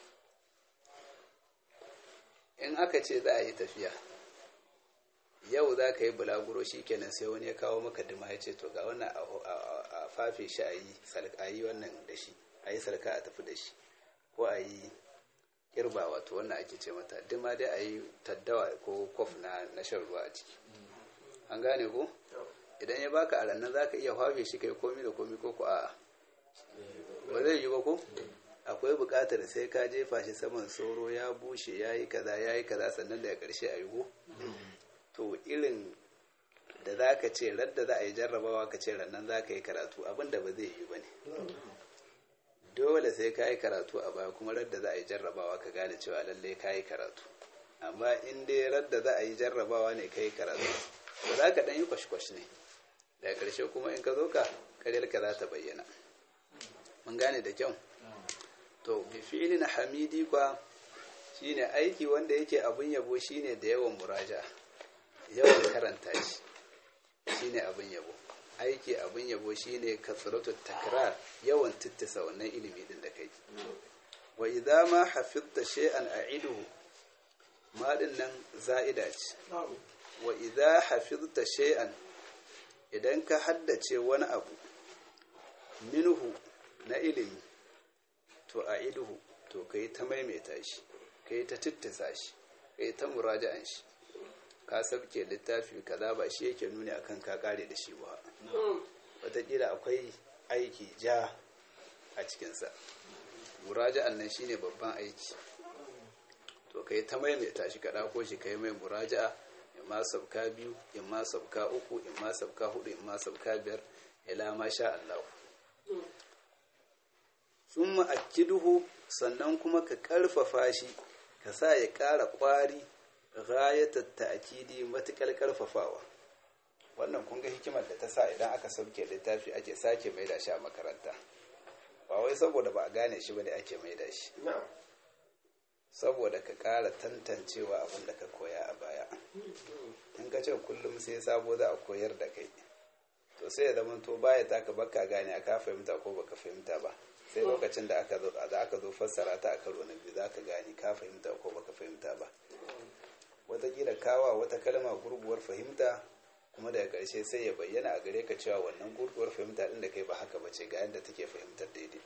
In aka ce za a yi tafiya yau za ka yi bulaguro shi kenan sai wani ya kawo maka dima ya ce to ga wannan a fafe shi a yi wannan da shi, a yi salka a tafi da shi, ko a yi kirba wato wannan ake ce mata dima dai a yi taddawa ko kof na shan ruwa a ciki. An gane ko? Idan ya baka a rannan za ka iya fafe shi kai komi da komi ko a ba zai yi ba ko? Akwai buƙatar sai ka jefa shi saman sauro ya bushe ya yi kaza sannan daga ƙarshe a yi go. To irin da za ka ce radda za a yi jarrabawa ka ce rannan za ka yi karatu abinda ba zai yi ba ne. Dole sai ka yi karatu a baya kuma radda za a yi jarrabawa ka gane cewa lallai ka yi karatu. Amma in dai radda za a yi jarrabawa ne ka yi karatu, ba za ka ɗan yi kwash-kwash ne. Daga ƙarshe kuma in ka zo ka karyarka za ta bayyana. Mun gane da kyau? To bi fi'ilin hamidi kwa shine aiki wanda yake abin yabo shine da yawan muraja, yawan karanta shi shine abin yabo. Aiki abin yabo shine kasratu takrar, yawan tittisa wannan ilimi din da kai. Wa idza ma hafizta shay'an a'iduhu, ma din nan za'ida ce. Wa idza hafizta shay'an, idan ka haddace wani abu minhu na ilimi, to a iduhu to ka yi ta maimaita shi, ka yi ta tittisa shi, ka yi ta muraja'an shi. Ka sabke littafi kaza ba shi yake nuni akan ka kare da shi ba. Wataƙila akwai aiki ja a cikinsa, muraja'an nan shine babban aiki. To ka yi ta maimaita shi, ka ɗako shi ka yi mai muraja'a, in ma sabka 2, in ma sabka 3, in ma sabka 4, in ma sabka 5, ila ma sha Allah. Sun ma'akiduhu, sannan kuma ka ƙarfafa shi, ka sa ya ƙara ƙwari, ghayatar ta'akidi, matuƙar ƙarfafawa. Wannan kun ga hikimar da ta sa idan aka sauke littafi ake sake maida shi a makaranta. Ba wai saboda ba a gane shi ba ne ake maida shi. Saboda ka ƙara tantancewa abin da ka koya a baya. In ka ce kullum sai sabo za a koyar da kai, to sai ya zama to baya taka baka gane a ka fahimta ko baka fahimta ba. Sai lokacin da aka zo fassara ta a karo na biyu za ka gani ka fahimta ko baka fahimta ba. Wataƙila kawa wata kalma gurguwar fahimta, kuma daga ƙarshe sai ya bayyana a gare ka cewa wannan gurguwar fahimta ɗin da kai ba haka ba ce, ga yadda take fahimtar daidai.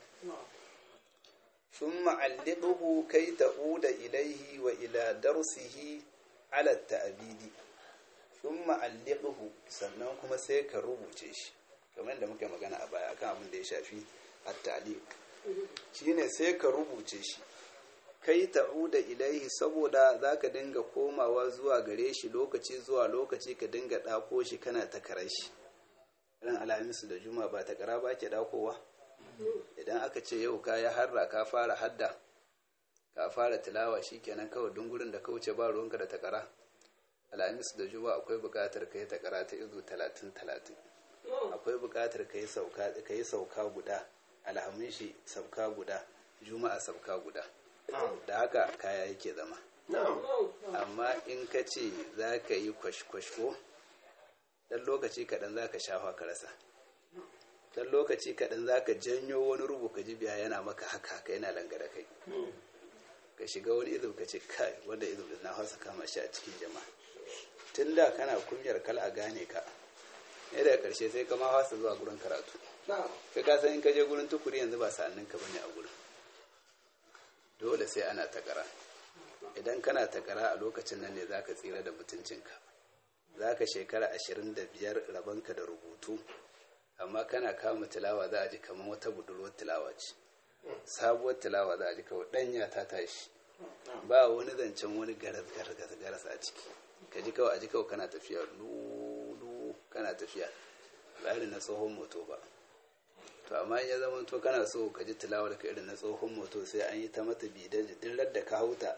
Sun ma'alliɗuhu kai ta'uda ilaihi wa ila darsihi ala ta'abidi. Sun ma'alliɗuhu, sannan kuma sai ka rubuce shi, kamar yadda muka magana a baya akan abin da ya shafi at-ta'liq. Shine sai ka rubuce shi, kai ta'uda ilaihi, saboda zaka dinga komawa zuwa gare shi lokaci zuwa lokaci, ka dinga dako shi kana takarar shi. Ran alhamis da juma'a ba takara ba ke dakowa. Idan aka ce yau ka ya harra, ka fara hadda, ka fara tilawa, shikenan kawai dungurin da ka wuce ba ruwanka da takara. Alhamis da juma'a akwai buƙatar ka yi takara ta izu 30-30. Akwai buƙatar ka yi sauka guda, alhamishi sauka guda, juma'a sauka guda. Da haka kaya yake zama. Amma in ka ce za ka yi kwashkwashko dan lokaci kaɗan za ka shafa ka rasa, dan lokaci kaɗan za ka janyo wani rubu ka ji biya yana maka haka yana langada kai, ka shiga wani izu ka ce kai wanda izu na hausa kama shi a cikin jama'a, tun da kana kunyar kal a gane ka, ne daga ƙarshe sai kama hausa zuwa gurin karatu, kai ka san in ka je gurin tukuri yanzu ba sa'annin ka bane a gurin, dole sai ana takara. Idan kana takara a lokacin nan ne za ka tsira da mutuncinka, za ka shekara 25 rabanka da rubutu, amma kana kama tilawa za a ji kamar wata budurwar tilawa ce, sabuwar tilawa za a ji kawai ɗanya ta tashi, ba wani zancen wani garas a ciki, ka ji kawai a ji kawai kana tafiya lulu kana tafiya ba irin na tsohon moto ba. To amma ya zama to kana so ka ji tilawar ka irin na tsohon moto sai an yi ta mata bidar dillar da ka hauta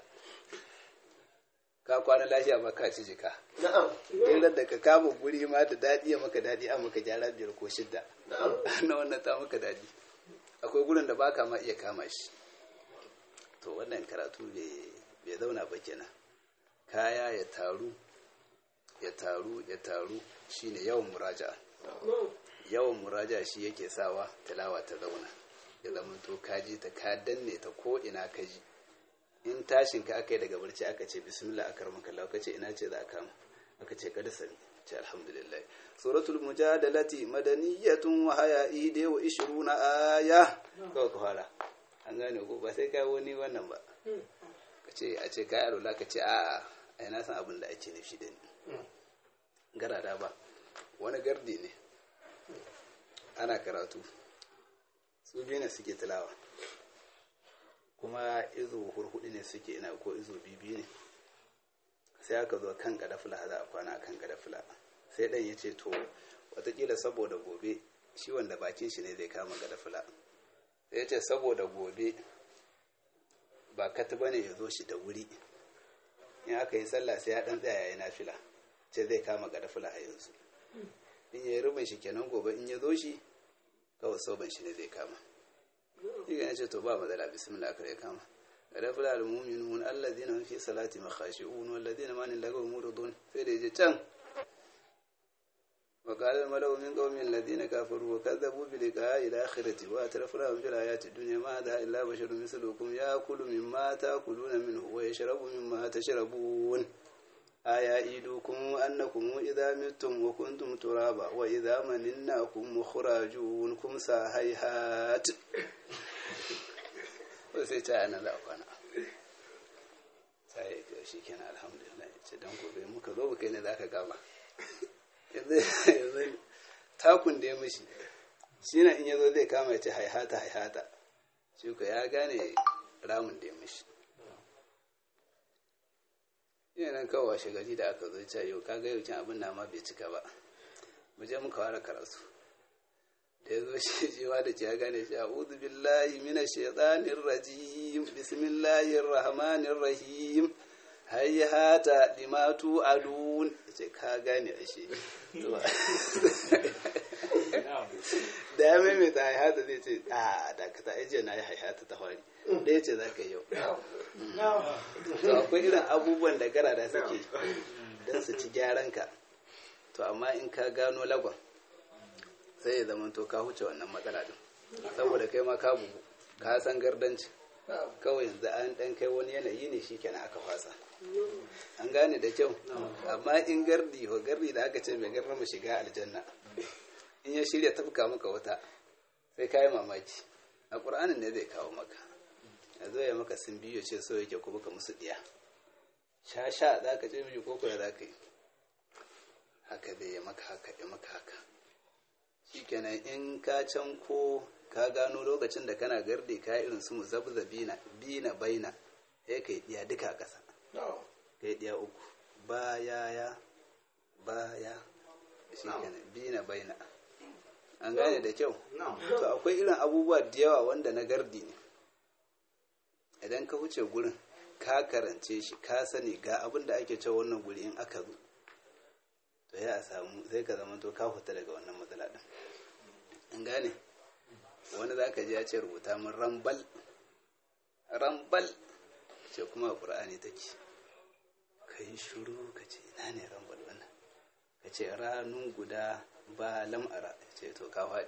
ka kwana lafiya ba ka ci jika, dillar da ka kama guri ma da daɗi ya maka daɗi a maka gyara 5 ko 6 na wannan ta maka daɗi, akwai gurin da baka ma iya kama shi. To wannan karatu bai zauna ba kenan, kaya ya taru shine yawan muraja'a. Yawan muraja shi yake sawa tilawa ta zauna, ya zama to kaji ta ka danne ta ko ina kaji, in tashin ka aka yi daga barci aka ce bismillah akar maka Allah, aka ce ina ce za a kama, aka ce kada sami, ce alhamdulillah. Suratul mujadalati madaniyatun wa haya ide wa 20 aya, kawai ka fara an gane ko ba sai kai wani wannan ba, ka ce a ce kai alula ka ce a'a ai na san abin da ake nufi da ni, garada ba wani gardi ne ana karatu, su biyu ne suke tilawa kuma izo hurhudu ne suke ina ko izo biyu ne, sai aka zo kan kadafula za a kwana kan kadafula, sai dan ya ce to watakila saboda gobe shi wanda bakin shi ne zai kama kadafula, sai ya ce saboda gobe ba katiba ne ya zo shi da wuri, in aka yi sallah sai ya dan tsaya yayin nafila, ce zai kama kadafula a yanzu, in ya yi rubin shi kenan gobe in ya zo shi kawai soban shi ne zai kama. Shi ya ce to ba matsala bismillah aka ya kama. Kada fula al-mu'minun alladhina hum fi salati makhashi'un walladhina ma anil lagawi muridun, sai da yaje can wa qala al-malaa'u min qawmi alladhina kafaru wa kadzabu bi liqa'i al-akhirati wa atrafnahum fil hayati ad-dunya ma hadha illa basharun mislukum ya'kulu mimma ta'kuluna minhu wa yashrabu mimma tashrabun. أيعدكم أنكم إذا متم وكنتم ترابا وإذا منناكم مخرجون كمسا هيهات. وسيتا أنا لا أنا sai shi kenan alhamdulillah, ce dan gobe muka zo ba kai ne zaka gaba yanzu takun da ya mishi shi na in yazo zai kama ya ce haihata shi ko ya gane ramin da ya mishi. Nan kawai washe gari da aka zo cewa yau kaga yau cin abin nama bai cika ba, mu je muka fara karatu, da ya zo shi ma da ya gane shi a'udhu billahi minash shaitanir rajim bismillahir rahmanir rahim hayhata lima tu'adun, ce ka gane ashe da ya maimaita hayhata zai ce da ka ta ajiye na yi hayhata ta fari da ya ce za ka yi yau. To akwai irin abubuwan da gara da suke don su ci gyaran ka, to amma in ka gano lagon sai ya zama to ka huce wannan matsala din, saboda kai ma ka bugu ka san gardanci, kawai yanzu an dan kai wani yanayi ne shi kenan aka fasa, an gane da kyau. Amma in gardi da aka ce mai garra mu shiga aljanna, in ya shirya tafka maka wata sai ka yi mamaki, a ƙur'anin ne zai kawo maka, a zo ya maka sun biyu ce so yake kuma ka musu ɗiya sha za ka ce miji koko da za ka yi haka zai ya maka haka shi kenan in ka can ko ka gano lokacin da kana gardi ka irin su muzabzabina bina baina sai ka yi ɗiya duka a ƙasa, ka yi ɗiya 3 baya shi kenan bina baina, an gane da kyau. To akwai irin abubuwa da yawa wanda na gardi ne, idan ka huce gurin ka karance shi ka sani ga abin da ake cewa wannan guri in aka zo to ya samu sai ka zama to ka huta daga wannan matsala din, an gane. Wani za ka ji ya ce rubuta min rambal ce kuma a ƙur'ani take, ka yi shuru ka ce ina ne rambal wannan, ka ce ranun guda ba lam'ara ce to ka faɗi.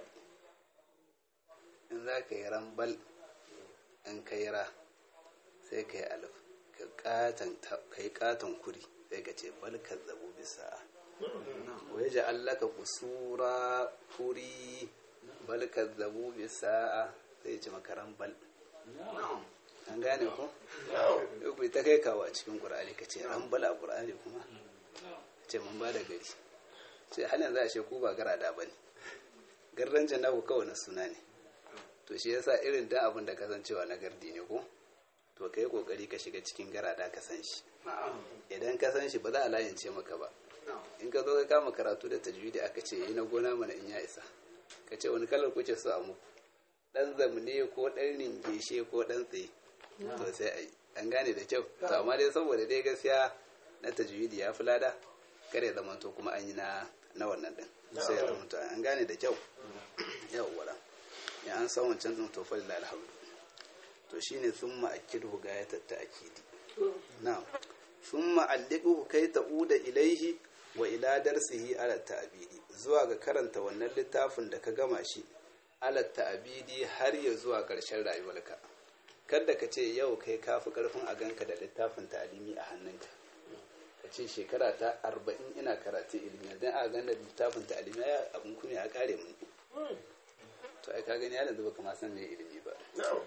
In za ka yi rambal in ka yi ra sai ka yi alif ka yi katon kuri sai ka ce bal ka zabu bisa wai ji allaka kusura kuri bal ka zabu bisa sai ce maka rambal. An gane ko? Yau ta kai kawo a cikin ƙur'ani ka ce rambal a ƙur'ani kuma ce mun ba da gari sai halin za a ce ku ba garada ba ne, gardancin naku kawai na suna ne. To shi yasa irin da abin da kasancewa na gardi ne ko to ka yi kokari ka shiga cikin garada ka san shi. Idan ka san shi ba za a layance maka ba. In ka zo ka kama karatu da tajwidi aka ce yi na gona mana in ya isa ka ce wani kalar kuke so a muku, dan zamne ko dan ringeshe ko dan tsaye to sai a yi. An gane da kyau. To amma dai saboda dai gaskiya na tajwidi ya fi lada kare zamanto kuma an yi na wannan din sai ya zamanto an gane da kyau. Yau wala ya an san wancan din to falil alhamdu. To shine thumma akidu gayatat ta'kidi. Na'am. Thumma alliqu kai ta'uda ilaihi wa ila darsihi ala ta'bidi, zuwa ga karanta wannan littafin da ka gama shi ala ta'bidi har ya zuwa karshen rayuwarka. Kada ka ce yau kai kafi karfin a ganka da littafin ta'alimi a hannunka. Ka ce shekara ta 40 ina karatu ilimi dan a ganin littafin ta'alimi ya abun kunya ya kare mun. To ai ka gani yanzu baka ma san me ilimi ba.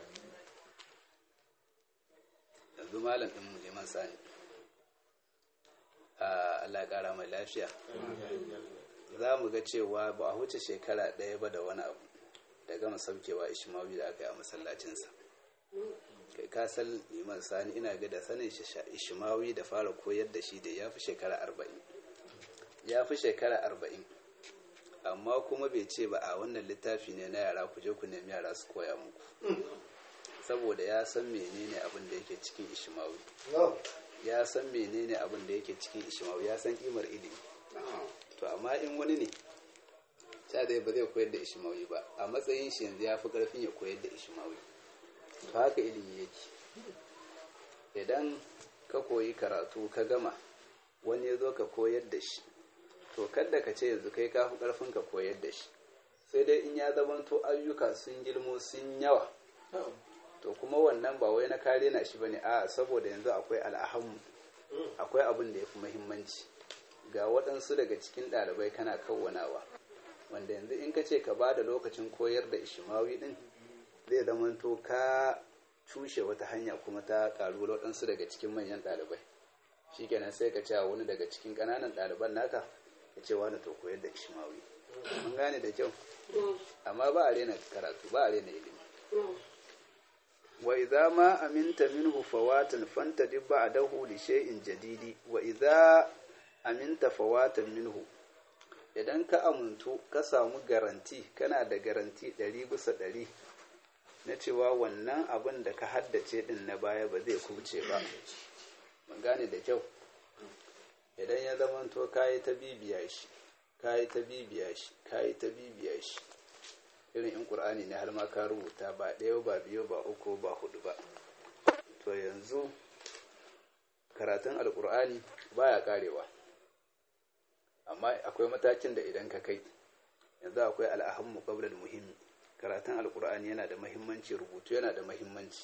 Yanzu malam din mu liman sani Allah ƙara mai lafiya. Za mu ga cewa ba a huce shekara ɗaya ba da wani abu da gama saukewa Ishmawi da aka yi a masallacinsa. Kai ka san liman sani ina ga da sanin Ishmawi da fara koyar da shi da ya fi shekara 40. Ya fi shekara 40. Amma kuma bai ce ba a wannan littafi ne na yara ku je ku nemi yara su koya muku. Saboda ya san menene abin da yake cikin Ishmawi. Ya san menene abin da yake cikin Ishmawi, ya san kimar ilimi. To amma in wani ne ta dai ba zai koyar da Ishmawi ba, a matsayin shi yanzu ya fi karfin ya koyar da Ishmawi. To haka ilimi yake. Idan ka koyi karatu ka gama wani ya zo ka koyar da shi, to kada ka ce yanzu kai ka fi karfin ka koyar da shi, sai dai in ya zamanto ayyuka sun girmo sun yawa. To kuma wannan ba wai na kare na shi bane, a saboda yanzu akwai al'ahammu, akwai abin da ya fi muhimmanci. Ga waɗansu daga cikin ɗalibai kana kawwanawa wanda yanzu in ka ce ka ba da lokacin koyar da Ishmawi din zai zamanto ka cushe wata hanya kuma ta karu waɗansu daga cikin manyan ɗalibai. Shikenan sai ka ce wani daga cikin ƙananan ɗaliban naka ka ce wani to koyar da Ishmawi. Mun gane da kyau. Amma ba a rena karatu, ba a rena ilimi. Wa idza ma aminta minhu fawatan fantadib ba'dahu li shay'in jadidi. Wa idza aminta fawatan minhu, idan ka amuntu ka samu garanti, kana da garanti 100% na cewa wannan abin da ka haddace din na baya ba zai kuce ba. Mun gane da kyau. Idan ya zamanto kayi ta bibiya shi, kayi ta bibiya shi, kayi ta bibiya shi, irin in ƙur'ani ne har ma ka rubuta ba ɗaya ba biyu ba uku ba hudu ba, to yanzu karatun alƙur'ani baya karewa. Amma akwai matakin da idan ka kai, yanzu akwai al'ahammu qabla al-muhimmi. Karatun alƙur'ani yana da muhimmanci, rubutu yana da muhimmanci.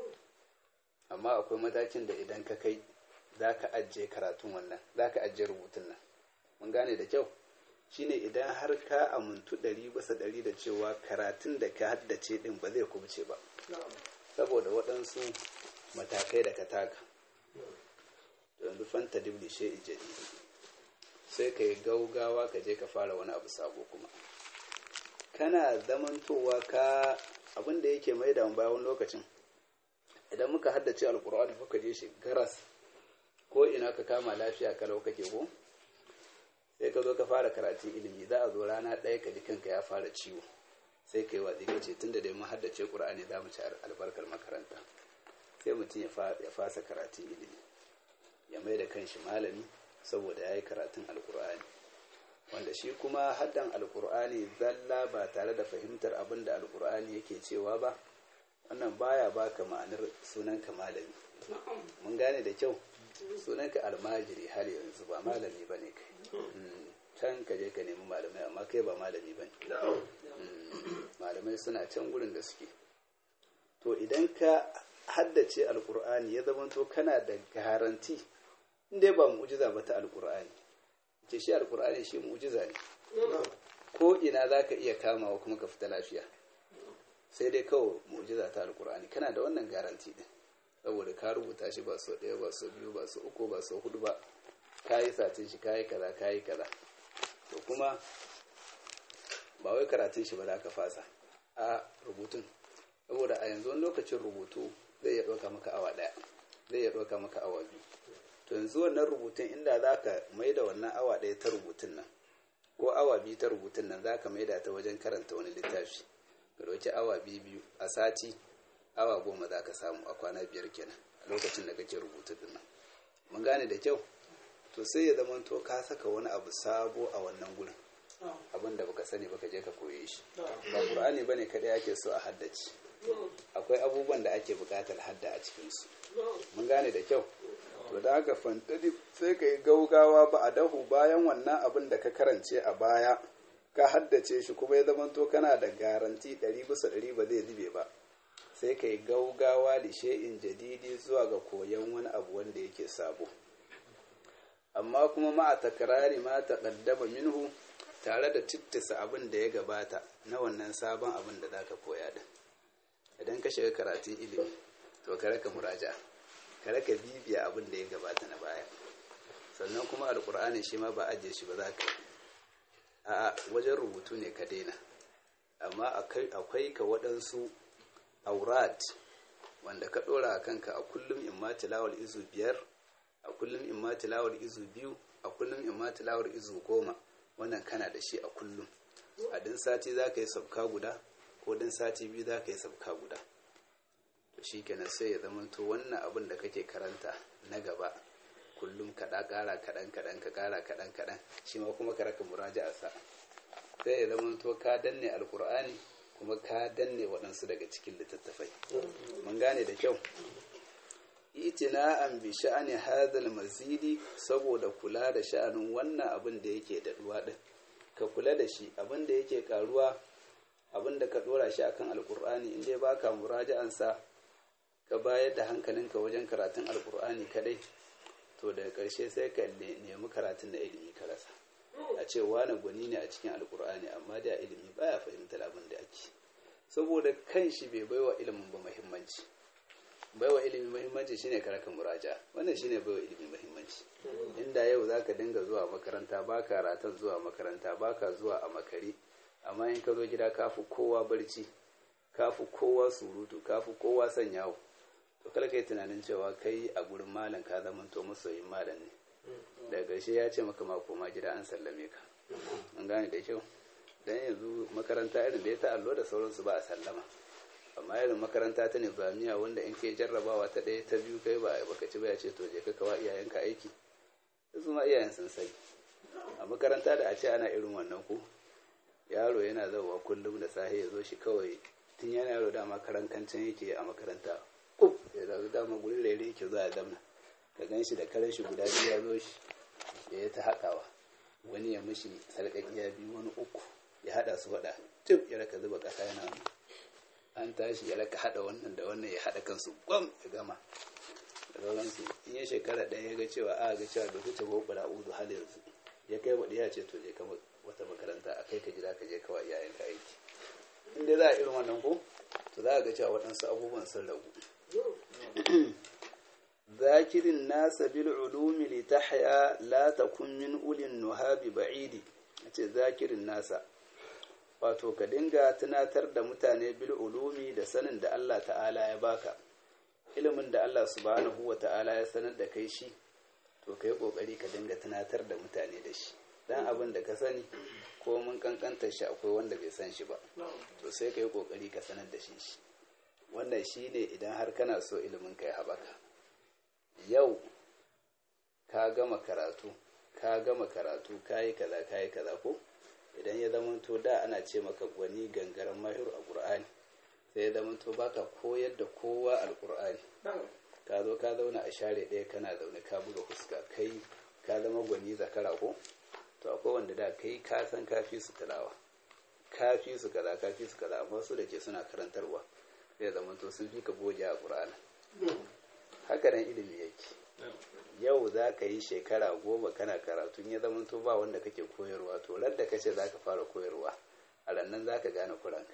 Amma akwai matakin da idan ka kai za ka ajiye karatun wannan, za ka ajiye rubutun nan. Mun gane da kyau. Shine idan har ka amintu 100% da cewa karatun da ka haddace din ba zai kubce ba, saboda waɗansu matakai da ka taka. Yanzu fanta dibli shay'in jadidi, sai ka yi gaugawa ka je ka fara wani abu sabo kuma. Kana zamantowa ka abin da yake mai da bayan lokacin, idan muka haddace alkur'ani muka je shi garas ko ina ka kama lafiya kalau kake ko, sai ka zo ka fara karatun ilimi, za a zo rana ɗaya ka ji kanka ya fara ciwo, sai ka yi watsi ka ce tunda dai mun haddace ƙur'ani za mu ci albarkar makaranta. Sai mutum ya fasa karatun ilimi, ya mai da kanshi malami saboda ya yi karatun alkur'ani, wanda shi kuma haddan alkur'ani zalla ba tare da fahimtar abin da alkur'ani yake cewa ba, wannan baya baka ma'anar sunanka malami. Mun gane da kyau. Sunanka almajiri har yanzu, ba malami bane kai. can ka je ka nemi malamai, amma kai ba malami ba ne. Malamai suna can gurin da suke. To idan ka haddace alkur'ani ya zama to kana da garanti, inda ba mu'jiza ba ta alkur'ani, ce shi alkur'ani shi mu'jiza ne, ko ina za ka iya kamawa kuma ka fita lafiya, sai dai kawai mu'jiza ta alkur'ani kana da wannan garanti din, saboda ka rubuta shi ba sau ɗaya ba sau biyu ba sau uku ba sau hudu ba, ka yi satin shi ka yi kaza ka yi kaza. To kuma ba wai karatun shi ba za ka fasa a rubutun, saboda a yanzu wani lokacin rubutu zai iya ɗauka maka awa ɗaya, zai iya ɗauka maka awa biyu. To yanzu wannan rubutun inda za ka mai da wannan awa ɗaya ta rubutun nan ko awa biyu ta rubutun nan, za ka mai da ta wajen karanta wani littafi, ka ɗauki awa biyu a sati, awa 10 za ka samu a kwana 5 kenan a lokacin da kake rubutu din nan. Mun gane da kyau. To sai ya zama to ka saka wani abu sabo a wannan gurin, abin da baka sani baka je ka koye shi. Ba Qur'ani bane kadai ake so a haddace, akwai abubuwan da ake buƙatar hadda a cikin su. Mun gane da kyau. To da haka fantadi sai ka yi gaugawa ba a dahu bayan wannan abin da ka karance a baya ka haddace shi, kuma ya zama to kana da garanti 100% ba zai zube ba, sai ka yi gaugawa da shay'in jadidi zuwa ga koyon wani abu wanda yake sabo. Amma kuma ma a takrari ma taqaddama minhu, tare da tittisa abin da ya gabata na wannan sabon abin da zaka koya din. Idan ka shiga karatun ilimi to ka raka muraja, ka raka bibiya abin da ya gabata na baya. Sannan kuma alqur'ani shi ma ba ajiye shi ba za ka, a wajen rubutu ne ka daina, amma akwai ka waɗansu aurat wanda ka ɗora a kanka a kullum, in ma tilawar izu 5, a kullum in ma tilawar izu 2, a kullum in ma tilawar izu 10, wannan kana da shi a kullum. A din sati za ka yi sabka guda, ko din sati 2 za ka yi sabka guda. To shi kenan sai ya zama to wannan abin da kake karanta na gaba kullum ka ƙara kaɗan ka ƙara kaɗan, shi ma kuma ka raka muraja'a sa, sai ya zama to ka danne alkur'ani kuma ka danne waɗansu daga cikin littattafai. Mun gane da kyau. Itina'an bi sha'ani hadal mazidi, saboda kula da sha'anin wannan abin da yake daɗuwa din, ka kula da shi, abin da yake karuwa, abin da ka ɗora shi akan alkur'ani, in dai baka muraja'ansa ka bayar da hankalinka wajen karatun alkur'ani kadai, to daga ƙarshe sai ka nemi karatun da ilimi ka rasa. A ce wani gwani ne a cikin alkur'ani, amma da ilimi baya fahimtar abin da ake, saboda kan shi bai baiwa ilimin ba muhimmanci. Baiwa ilimi muhimmanci shine karaka muraja, wannan shine baiwa ilimi muhimmanci. Inda yau zaka dinga zuwa makaranta, baka ratan zuwa makaranta, baka zuwa a makare, amma in ka zo gida kafi kowa barci, kafi kowa surutu, kafi kowa son yawo, to kala kai tunanin cewa kai a gurin malam ka zama to masoyin malam ne. Daga ƙarshe ya ce maka mako ma gida an sallame ka. An gane da kyau. Dan yanzu makaranta irin da ya ta allo da sauransu ba a sallama, amma irin makaranta ta nizamiya wanda in kai jarrabawa ta ɗaya ta biyu kai ba baka ci ba, ya ce to je ka kawa iyayenka aiki, su ma iyayen sun sani. A makaranta da a ce ana irin wannan ko yaro yana zauwa kullum da safe ya zo shi kawai tun yana yaro dama karankancin yake a makaranta, ya zazu dama gurin rere yake zuwa ya zamna, ka gan shi da karen shi guda biyu ya zo shi ya ta haɗawa, wani ya mishi sarƙaƙiya 2 wani 3 ya haɗa su faɗa tun ya raka zuba ƙasa yana an tashi ya raka haɗa wannan da wannan ya haɗa kansu gwam ya gama da sauransu. In ya shekara ɗaya ya ga cewa bai huce ba ƙura uzu hal yanzu ya kai waɗi ya ce to je ka wata makaranta a kai ka gida ka je kawai iyayenka aiki. In dai za a irin wannan ko to za a ga cewa waɗansu abubuwan sun ragu. zakirin nasa bil ulumi li tahya la takun min ulin nuhabi ba'idi. Ce zakirin nasa, wato ka dinga tunatar da mutane bil ulumi da sanin da Allah ta'ala ya baka, ilimin da Allah subhanahu wa ta'ala ya sanar da kai shi, to kai kokari ka dinga tunatar da mutane da shi. Dan abin da ka sani ko mun kankanta shi akwai wanda bai san shi ba, to sai kai kokari ka sanar da shi. Wannan shine idan har kana so ilimin ka ya haɓaka. Yau ka gama karatu kayi kaza ko idan ya zamanto da ana ce maka gwani gangaren mahir a Qur'ani, sai ya zamanto baka koyar da kowa alqur'ani, ka zauna a share ɗaya kana zaune ka buga fuska, kai ka zama gwani zakara ko to akwai wanda da kai ka san kafi su tilawa, kafi su kaza amma su da ke suna karantarwa zai zama to sun fi ka goge a ƙur'ani. Haka nan ilimi yake. Yau za ka yi shekara 10 kana karatun ya zama to ba wanda kake koyarwa, to ran da kace za ka fara koyarwa a rannan za ka gane kuranka,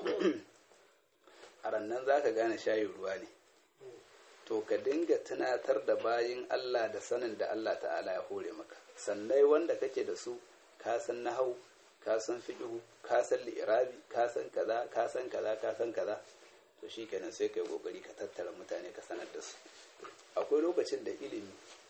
a rannan za ka gane shayin ruwa ne. To ka dinga tunatar da bayin Allah da sanin da Allah ta'ala ya hore maka, sannai wanda kake da su, ka san nahau, ka san fiqhu, ka san li'irabi, ka san kaza, ka san kaza, ka san kaza, to shikenan sai kai kokari ka tattara mutane ka sanar da su. Akwai lokacin da ilimi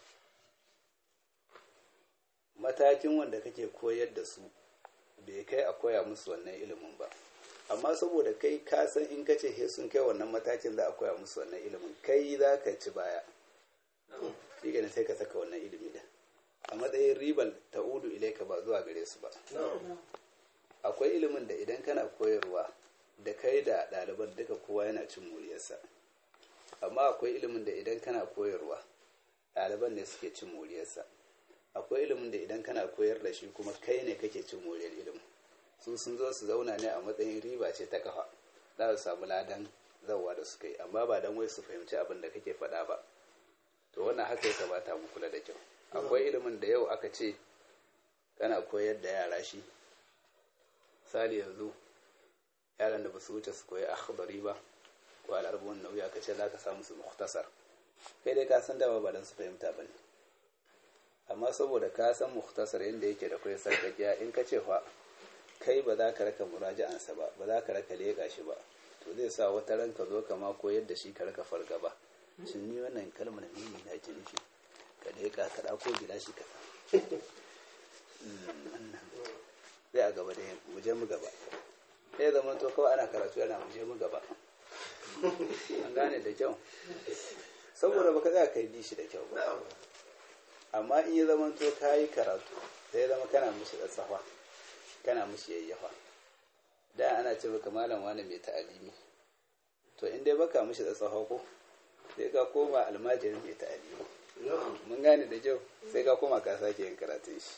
matakin wanda kake koyar da su bai kai a koya musu wannan ilimin ba, amma saboda kai ka san in kace he sun kai wannan matakin za a koya musu wannan ilimin, kai za ka ci baya, shikenan sai ka saka wannan ilimi da a matsayin riban ta'udu ilaika ba zuwa gare su ba. Akwai ilimin da idan kana koyarwa da kai da ɗaliban duka kowa yana cin moriyarsa, amma akwai ilimin da idan kana koyarwa ɗaliban ne suke cin moriyarsa. Akwai ilimin da idan kana koyar da shi kuma kai ne kake cin moriyar ilimin, su sun zo su zauna ne a matsayin riba ce ta kafa, za su samu ladan zawa da suka yi, amma ba don wai su fahimci abin da kake faɗa ba. To wannan haka ya kamata mu kula da kyau. Akwai ilimin da yau aka ce kana koyar da yara shi, misali yanzu yaran da ba su wuce su koyi akhdari ba ko al'arbun nauyi, aka ce za ka samu su mukhtasar, kai dai ka san dama ba don su fahimta ba ne, amma saboda ka san mukhtasar yadda yake da kai sarkakiya, in ka ce fa kai ba za ka raka muraji'ansa ba, ba za ka raka leƙa shi ba, to zai sa wata ran ka zo ka ma koyar da shi ka raka fargaba, shin ni wannan kalmar mimi na ke nufi, ka leƙa ka ɗako gida shi ka sai a gaba da mu je mu gaba, sai zama to kawai ana karatu yana mu je mu gaba. An gane da kyau, saboda baka za ka yi shi da kyau ba. Amma in yi zama to ka yi karatu sai zama kana mushi da tsafa, kana mushi yayyafa. Da ana ce baka malam wani mai ta'alimi, to in dai baka mushi da tsafa ko sai ka koma almajirin mai ta'alimi. Mun gane da kyau, sai ka koma ka sake yin karatun shi.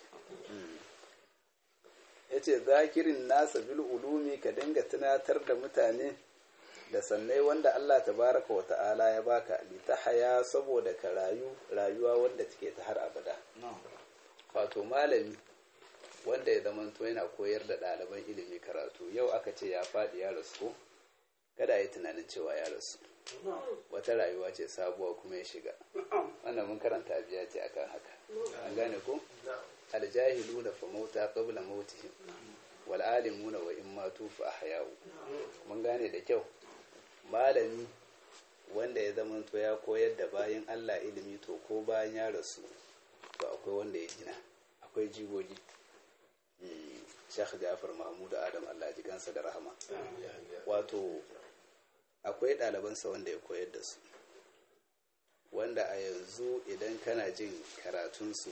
Ya ce zakirin nasa bil ulumi, ka dinga tunatar da mutane da sannai wanda Allah tabaraka wa ta'ala ya baka, li ta haya, saboda ka rayuwa wanda take ta har abada. Wato malami wanda ya zamanto yana koyar da ɗaliban ilimi karatu, yau aka ce ya faɗi ya rasu, kada yi tunanin cewa ya rasu, wata rayuwa ce sabuwa kuma ya shiga. Wannan mun karanta biya ce akan haka, an gane ko? Aljahiluna fa mauta qabla mautihim wal alimuna wa in matu fa ahya'u. Mun gane da kyau, malami wanda ya zamanto ya koyar da bayan Allah ilimi, to ko bayan ya rasu to akwai wanda ya gina, akwai jigogi. Sheikh Ja'far Mahmud Adam, Allah ji gansa da rahama, wato akwai ɗalibansa wanda ya koyar da su, wanda a yanzu idan kana jin karatunsu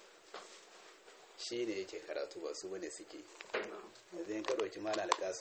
shi ne yake karatu, ba su bane suke. Yanzu yin kaɗauki malam alƙasu,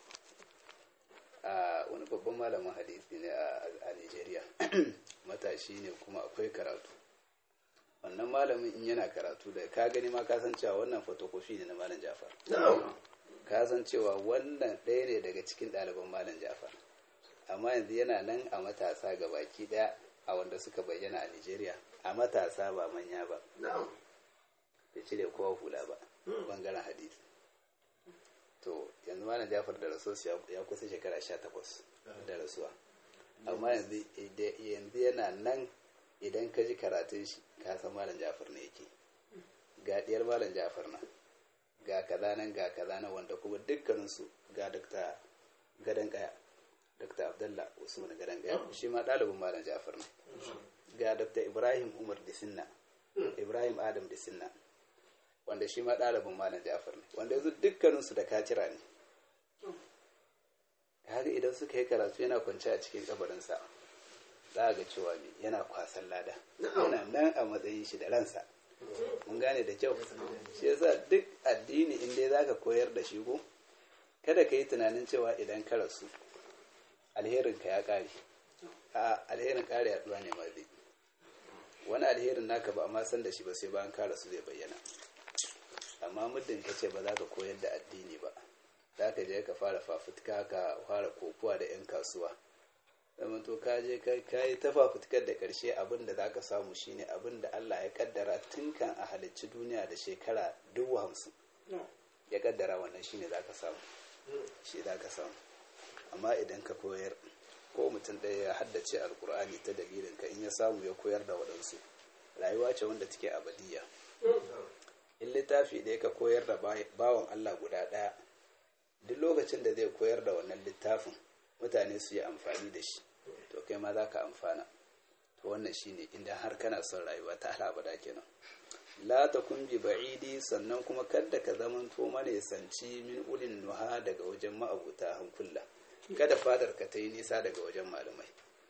a wani babban malamin hadisi ne a Nigeria, matashi ne kuma akwai karatu. Wannan malamin in yana karatu da ka gani ma ka san cewa wannan fotokofi ne na malam Ja'far, ka san cewa wannan ɗaya ne daga cikin ɗaliban malam Ja'far, amma yanzu yana nan a matasa ga baki ɗaya a wanda suka bayyana a Nigeria, a matasa ba manya ba, bai cire kowa hula ba bangaren hadisi. To yanzu malam Ja'far da rasuwa ya kusa shekara 18 da rasuwa, amma yanzu yana nan, idan ka ji karatun shi ka san malam Ja'far ne yake, ga diyar malam Ja'far nan, ga kaza nan, ga kaza nan, wanda kuma dukkaninsu ga Dr. Gadan Kaya, Dr. Abdullah Usman Gadan Kaya, shi ma ɗalibin malam Ja'far ne, ga Dr. Ibrahim Umar Disinna, Ibrahim Adam Disinna, wanda shi ma ɗalibin malam Ja'far ne, wanda yanzu dukkaninsu da kacira ne. Kaga idan suka yi karatu yana kwance a cikin kabarinsa, za a ga cewa yana kwasan lada, yana nan a matsayin shi da ransa. Mun gane da kyau, shi yasa duk addini in dai za ka koyar da shi ko, kada ka yi tunanin cewa idan ka rasu alherinka ya ƙare. A alherin ƙare yaduwa ne ma zai, wani alherin naka ba amma san da shi ba sai bayan ka rasu zai bayyana. amma muddin ka ce ba za ka koyar da addini ba, za ka je ka fara fafutuka ka fara kokuwa da 'yan kasuwa, zama to ka je ka yi ta fafutukar da ƙarshe abin da za ka samu shine abin da Allah ya kaddara tun kan a halicci duniya da shekara 50,000 ya kaddara wannan shine za ka samu, shi za ka samu. Amma idan ka koyar, ko mutum ɗaya ya haddace alkur'ani ta dalilin ka, in ya samu ya koyar da waɗansu, rayuwa ce wanda take abadiyya. In littafi ɗaya ka koyar da bawan Allah guda ɗaya, duk lokacin da zai koyar da wannan littafin mutane su yi amfani da shi, to kai ma za ka amfana. To wannan shine inda har kana son rayuwa ta har abada kenan. La takun bi ba'idi, sannan kuma kada ka zamanto manesanci min ulin nuha daga wajen ma'abuta hankula, kada fadar ka ta yi nisa daga wajen malamai.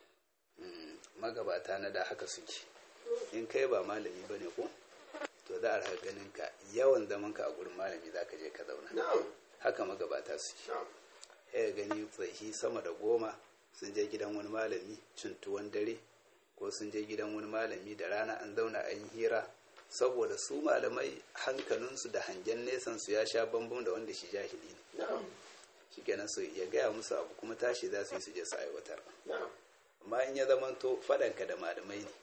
Magabata na da haka suke, in kai ba malami bane ko, to za a ganin ka yawan zaman ka a gurin malami za ka je ka zauna. Haka magabata suke. Ya gani tsayi sama da 10 sun je gidan wani malami cin tuwon dare, ko sun je gidan wani malami da rana an zauna an yi hira, saboda su malamai hankalinsu da hangen nesansu ya sha bambam da wanda shi jahili ne. Shi kenan su ya gaya musu abu kuma tashi za su yi su je su aiwatar. Amma in ya zamanto faɗanka da malamai ne,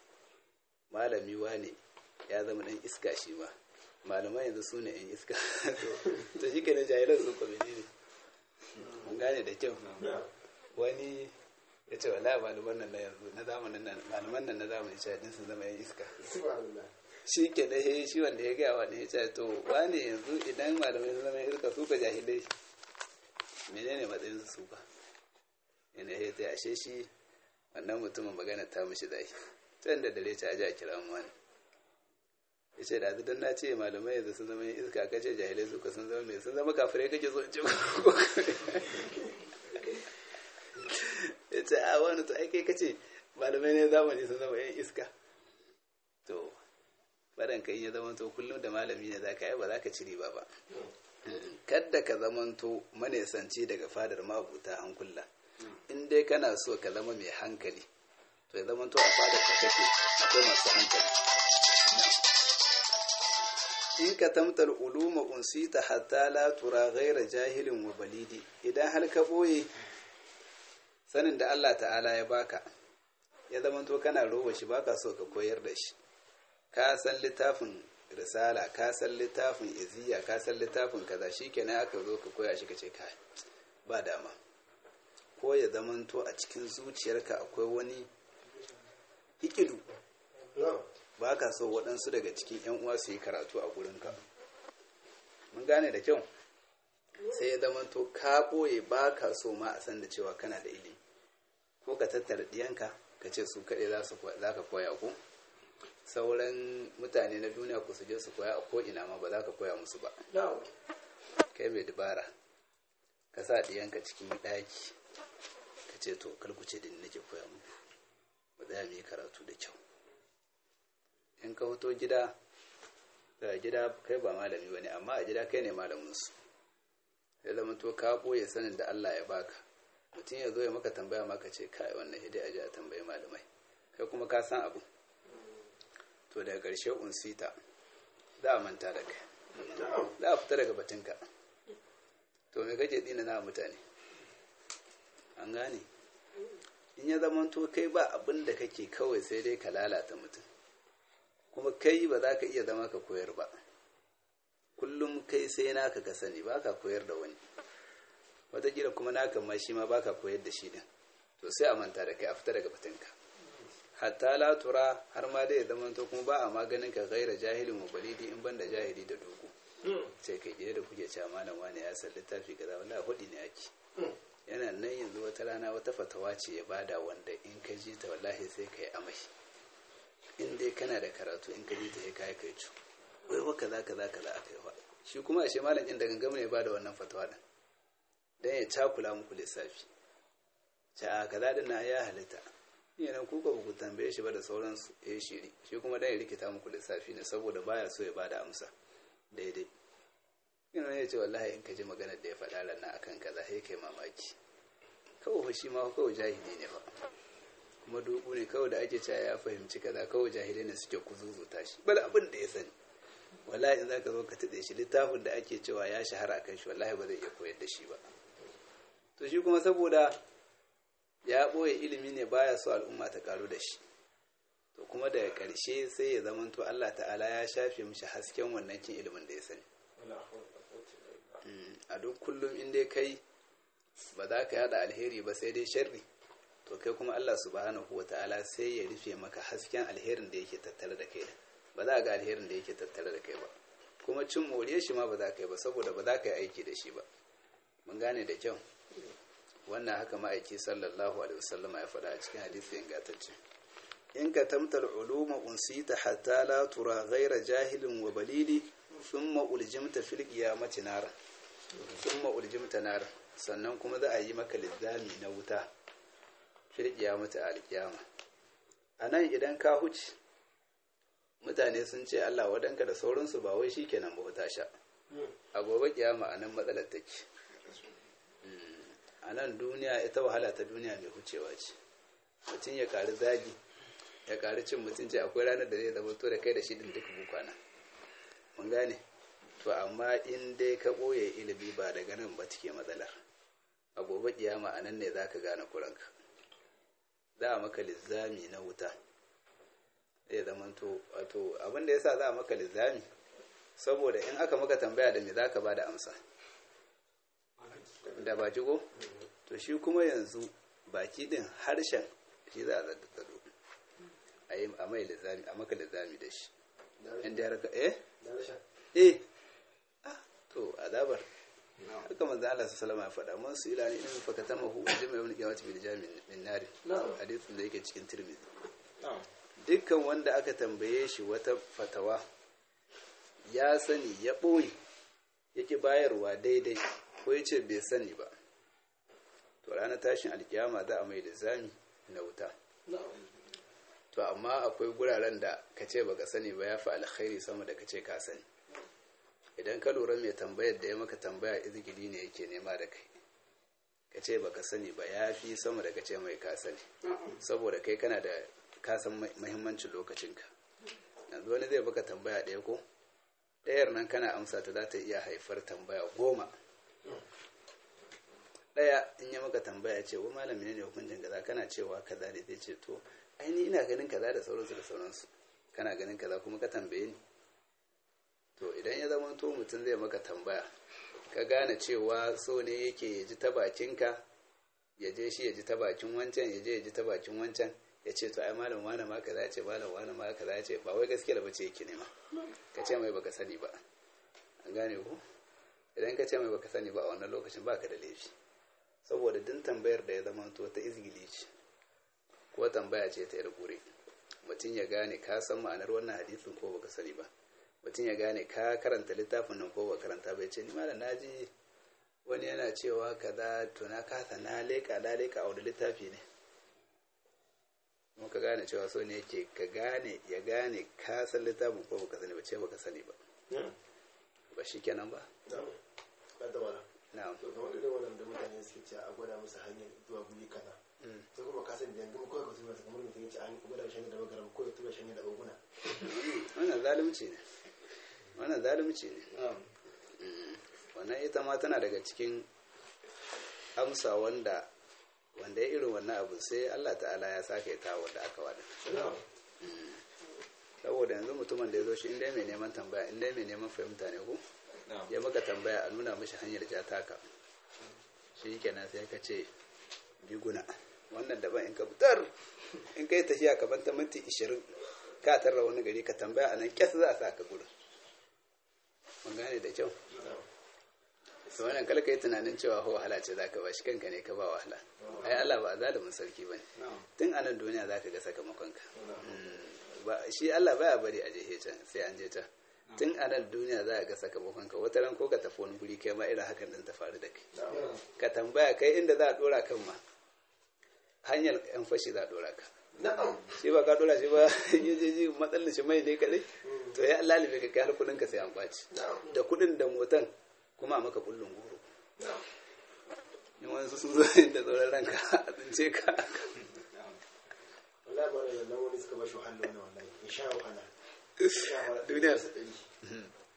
malami wane ya zama ɗan iska shi ma, malamai yanzu su ne ‘yan iska, to shi kenan jahilan su kwamini ne. Mun gane da kyau. Wani ya ce wala malaman nan na yanzu na zamanin nan, malaman nan na zamanin shahidin sun zama ‘yan iska. Shi ke da shi wanda ya gaya wani ya ce to wane yanzu idan malamai sun zama ‘yan iska su ka jahilai, menene matsayin su ba? Yana ya ta ashe shi wannan mutumin magana ta mishi zai can da dare ta aji a kira wani ya ce da don na ce malamai yanzu sun zama yin iska, kace jahilai suka sun zama mai sun zama kafirai kake so in ce ya ce a wani to ai kai kace malamai ne zamani sun zama yin iska. To baran ka ya zamanto kullum da malami ne za ka yi, ba za ka ci riba ba. Kadda ka zamanto manesanci daga fadar mabuta hankula. In dai kana so ka zama mai hankali, to ya zamanto a fadar ka kake akwai masu hankali. In ka tamtar uluma unsita hatta la tura ghaira jahilin wa balidi, idan har ka boye sanin da Allah ta'ala ya baka, ya zamanto kana rowa shi baka so ka koyar da shi. Ka san littafin risala, ka san littafin iziya, ka san littafin kaza, shikenan aka zo ka koya shi ka ce kai ba dama. Ko ya zamanto a cikin zuciyarka akwai wani hikidu, ba ka so waɗansu daga cikin 'yan uwa su yi karatu a gurinka. Mun gane da kyau. Sai ya zamanto ka ɓoye ba ka so ma a san da cewa kana da ilimi, ko ka tattara ɗiyanka ka ce su kaɗai za ka koya ku, sauran mutane na duniya ku su je su koya a ko'ina ma ba za ka koya musu ba. Kai mai dabara ka sa ɗiyanka cikin ɗaki ka ce to kalkuce da nake koya muku, ba za mu yi karatu da kyau. In ka fito gida, da gida kai ba malami ba ne, amma a gida kai ne malaminsu. Ya zama to ka ɓoye sanin da Allah ya baka, mutum ya zo ya maka tambaya maka ce kai wannan hidai a ji a tambayi malamai, kai kuma ka san abu. To daga ƙarshe unsita za a manta da kai, za a fita daga batunka. To me kake dina na mutane? An gane? In ya zama to kai ba abin da kake kawai sai dai ka lalata mutum, kuma kai ba za ka iya zama ka koyar ba. Kullum kai sai naka ka sani, ba ka koyar da wani. Wataƙila kuma naka ma shi ma ba ka koyar da shi din. To sai a manta da kai, a fita daga batunka. Hatta la tura, har ma dai zaman to kuma ba a maganin ka gaira jahilin wa balidi, in banda jahili da dogo. Sai kai gida da kuke cewa malam wani ya san littafi kaza, wallahi hudi ne ake. Yana nan yanzu wata rana wata fatawa ce ya bada wanda in ka ji ta wallahi sai kai amai. In dai kana da karatu in ka ji ta kai kai cu. Wai wa kaza aka yi wa. Shi kuma ashe malam din da gangam ne ya bada wannan fatawa din. Dan ya cakula muku lissafi. Ca kaza din na ya halitta. Yana kuka ba ku tambaye shi ba da sauransu ya shiri. Shi kuma dan ya rikita muku lissafi ne saboda baya so ya bada amsa daidai. Yana ya ce wallahi in ka ji maganar da ya faɗa ranar akan kaza sai kai mamaki. Kawai shi ma kawai jahili ne ba. Kuma dogo ne kawai da ake cewa ya fahimci kaza, kawai jahilai ne suke kuzuzuta shi. Bala abin da ya sani. wallahi in zaka zo ka tuɗe shi littafin da ake cewa ya shahara akan shi wallahi ba zai iya koyar da shi ba. To shi kuma saboda ya ɓoye ilimi ne baya so al'umma ta karu da shi, to kuma daga ƙarshe sai ya zamanto Allah ta'ala ya shafe mishi hasken wannan kin ilimin da ya sani. A duk kullum in dai kai ba za ka yada alheri ba sai dai sharri, to kai kuma Allah subhanahu wa ta'ala sai ya rufe maka hasken alherin da yake tattare da kai, ba za ga alherin da yake tattare da kai ba, kuma cin moriyar shi ma ba za ka yi ba saboda ba za ka yi aiki da shi ba. Mun gane da kyau. Wannan haka ma'aiki sallallahu alaihi wasallam ya faɗa a cikin hadisi ingantacce. In ka tamtar uluma unsita hatta la tura ghaira jahilin wa balili thumma uljimta fil qiyamati nar, thumma uljimta nar, sannan kuma za a yi maka lizzami na wuta fil qiyamati al qiyama. Anan idan ka huce mutane sun ce Allah wadanka da sauransu ba wai shikenan ba wuta sha. A gobe kiyama anan matsalar take. A nan duniya ita wahala ta duniya mai hucewa ce, mutum ya ƙari zagi ya ƙari cin mutunci, akwai ranar da zai zama to da kai da shi din duka bukwana. Mun gane? To amma in dai ka ɓoye ilimi ba daga nan ba take matsalar, a gobe kiyama a nan ne za ka gane kuranka, za a maka lizzami na wuta. Zai zama to wato abin da ya sa za a maka lizzami saboda in aka maka tambaya da me za ka ba da amsa da ba jigo, to shi kuma yanzu baki din harshen shi za a zaddado a mai lizami, a maka lizami da shi inda ya raka to azabar haka manzo Allah sallallahu alaihi wasallam ya faɗa, man su ila ne in fa katamahu jama'a ibn qiyamati bil jami' min nar, hadisin da yake cikin Tirmidhi. Dukkan wanda aka tambaye shi wata fatawa ya sani ya ɓoye yake bayarwa daidai ko ya ce bai sani ba, to ranar tashin alkiyama za a mai lizami na wuta. To amma akwai guraren da ka ce baka sani ba ya fi alkhairi sama da ka ce ka sani. Idan ka lura mai tambayar da ya maka tambaya izgili ne yake nema da kai, ka ce baka sani ba ya fi sama da ka ce mai ka sani, saboda kai kana da kasan mahimmancin lokacinka. Yanzu wani zai baka tambaya ɗaya ko ɗayar nan kana amsa ta za ta iya haifar tambaya 10. Ɗaya in yi maka tambaya ce wa malami ne hukuncin kaza, kana cewa kaza ne, zai ce to aini ina ganin kaza da sauransu kana ganin kaza kuma ka tambaye ni. To idan ya zama to mutum zai maka tambaya ka gane cewa so ne yake ya ji ta bakinka, ya je shi ya ji ta bakin wancan, ya je ya ji ta bakin wancan, ya ce to ai malam wani ma kaza ce, malam wani ma kaza ce, ba wai gaskiya da bace yake nema, ka ce mai baka sani ba. An gane ko? Idan ka ce mai baka sani ba a wannan lokacin baka da laifi, saboda din tambayar da ya zama to ta izgili ce ko tambaya ce ta yargure, mutum ya gane ka san ma'anar wannan hadisin ko baka sani ba, mutum ya gane ka karanta littafin nan ko baka karanta ba, ya ce ni malam naji wani yana cewa kaza to na kasa na leka a wani littafi ne, kuma ka gane cewa so ne yake ka gane ya gane ka san littafin ko baka sani ba, ce baka sani ba, ba shi kenan ba. Na'am. To kamar irin wannan da mutane suke cewa a gwada musu hanyar zuwa guri kaza. Sai kuma ka san da yanzu kawai ka tura kamar mutum ya ce an gwada shi ne da magaram ko ya tura shi ne da baguna. Wannan zalunci ne. Wannan ita ma tana daga cikin amsa wanda ya irin wannan abu sai Allah ta'ala ya sake ta wanda aka wada. Saboda yanzu mutumin da ya zo shi inda mai neman tambaya, inda mai neman fahimta ne ko ya maka tambaya a nuna mashi hanyar jataka, shi kenan sai ka ce biguna wannan daban, in ka fitar in kai tafiya ka banta minti 20 ka tarra wani gari ka tambaya a nan kyas za a sa ka gurin. Mun gane da kyau. to wannan kalka yi tunanin cewa ho wahala ce zaka ba shi, kanka ne ka ba wahala. Ai Allah ba zalimin sarki bane, tun a nan duniya zaka ga sakamakon ka. Ba shi Allah baya bari a je can sai an je ta, tun a nan duniya za a ga sakamakon ka. Wata ran ko ka tafi wani guri kai ma irin hakan din ta faru da kai, ka tambaya kai inda za a dora kan ma hanyar yan fashi za a dora ka, shi ba ka dora shi ba yi matsalin shi mai ne kadai, to ya lalibe ka kai har kudin ka sai an kwaci da kudin da motan kuma a maka kullun goro. Yin wani sun zo da tsoron ranka a tsince ka. Wallahi ba da nan wani suka ba shi wahala, wallahi ya sha wahala. Duniyar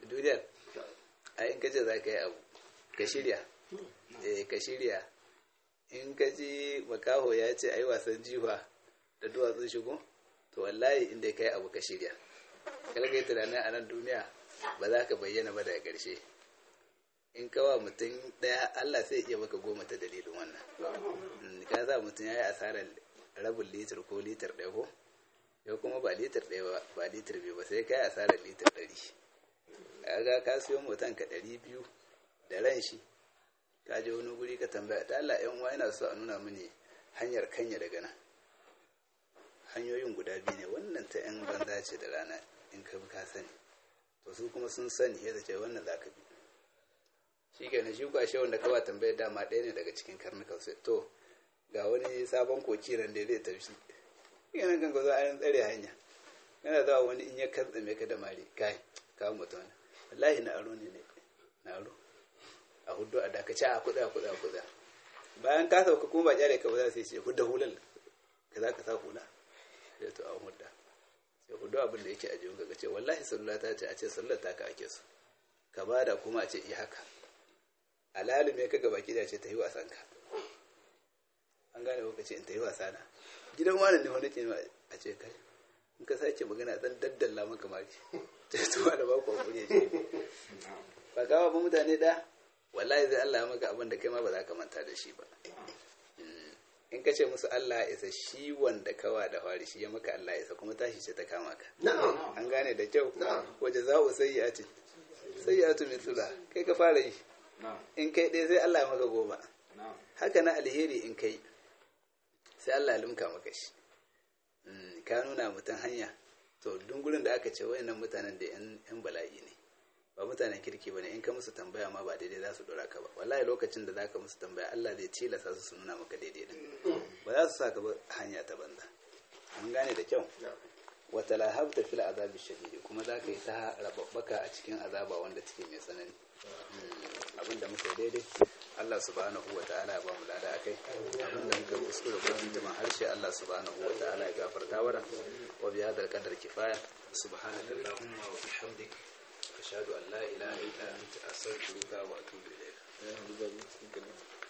duniyar a in kace za ka yi abu ka shirya ka shirya in ka ji makaho ya ce a yi wasan jiwa da duwatsun shigo to wallahi inda ka yi abu ka shirya kalga yi tunanin a nan duniya ba za ka bayyana ba daga ƙarshe in kawa mutum ɗaya Allah sai iya maka 10 ta dalilin wannan ka za mutum ya yi asarar rabin litir ko litir ɗaya ko yau kuma ba litir ɗaya ba litir biyu ba sai ka yi asarar litir 100 kaga ka siyo motan ka 200 da ran shi ka je wani guri ka tambaya da Allah yan uwa yana so a nuna mini hanyar Kanya daga nan hanyoyin guda biyu ne wannan ta yan banza ce da rana in ka bi ka sani to su kuma sun sani yadda ce wannan za ka bi shi kenan shi kwashe wanda kawai tambayar dama ɗaya ne daga cikin karnukan sai to ga wani sabon koki ran da zai tafi yana kan gwazo an tsare hanya yana zuwa wani in ya kantsame ka da mari kai kawo mutum wallahi na aro ne na aro a hudu a dakace a kuda bayan ka sauka kuma ba kyare ka ba za su ce hudda hulal ka za ka sa hula sai to a hudda sai hudu abin da yake a jikin ka ce wallahi sallah ta ce a ce sallar ta ka ake so ka bada kuma a ce yi haka alhalin me ka gaba kida ce ta yi wasan ka an gane ko ka ce in ta yi wasa na gidan wani ne wani ke a ce kai in ka sake magana dan daddalla maka mari sai to da ba ku hakuri ce ba kawo ba mutane da wallahi zai Allah ya maka abin da kai ma ba za ka manta da shi ba in ka ce musu Allah ya isa shi wanda kawa da fari shi ya maka Allah ya isa kuma tashi ce ta kama ka an gane da kyau waje za'u sayyi'atu mithla kai ka fara yi in kai dai sai Allah ya maka 10 haka na alheri in kai sai Allah ya lumka maka shi ka nuna mutum hanya to dungurin da aka ce wayannan mutanen da yan bala'i ne ba mutanen kirki bane in ka musu tambaya ma ba daidai za su dora ka ba wallahi lokacin da zaka musu tambaya Allah zai tilasa su nuna maka daidai din ba za su saka ba hanya ta banza an gane da kyau wa talahabta fil azabi shadid kuma zaka yi ta rababbaka a cikin azaba wanda take mai tsanani abinda muka daidai Allah subhanahu wa ta'ala ya ba mu lada akai abinda muka kuskure ko tuntuman harshe Allah subhanahu wa ta'ala ya gafarta mana wa bi hadal qadar kifaya subhanakallahumma wa bihamdika ashhadu an la ilaha illa anta astaghfiruka wa atubu ilayk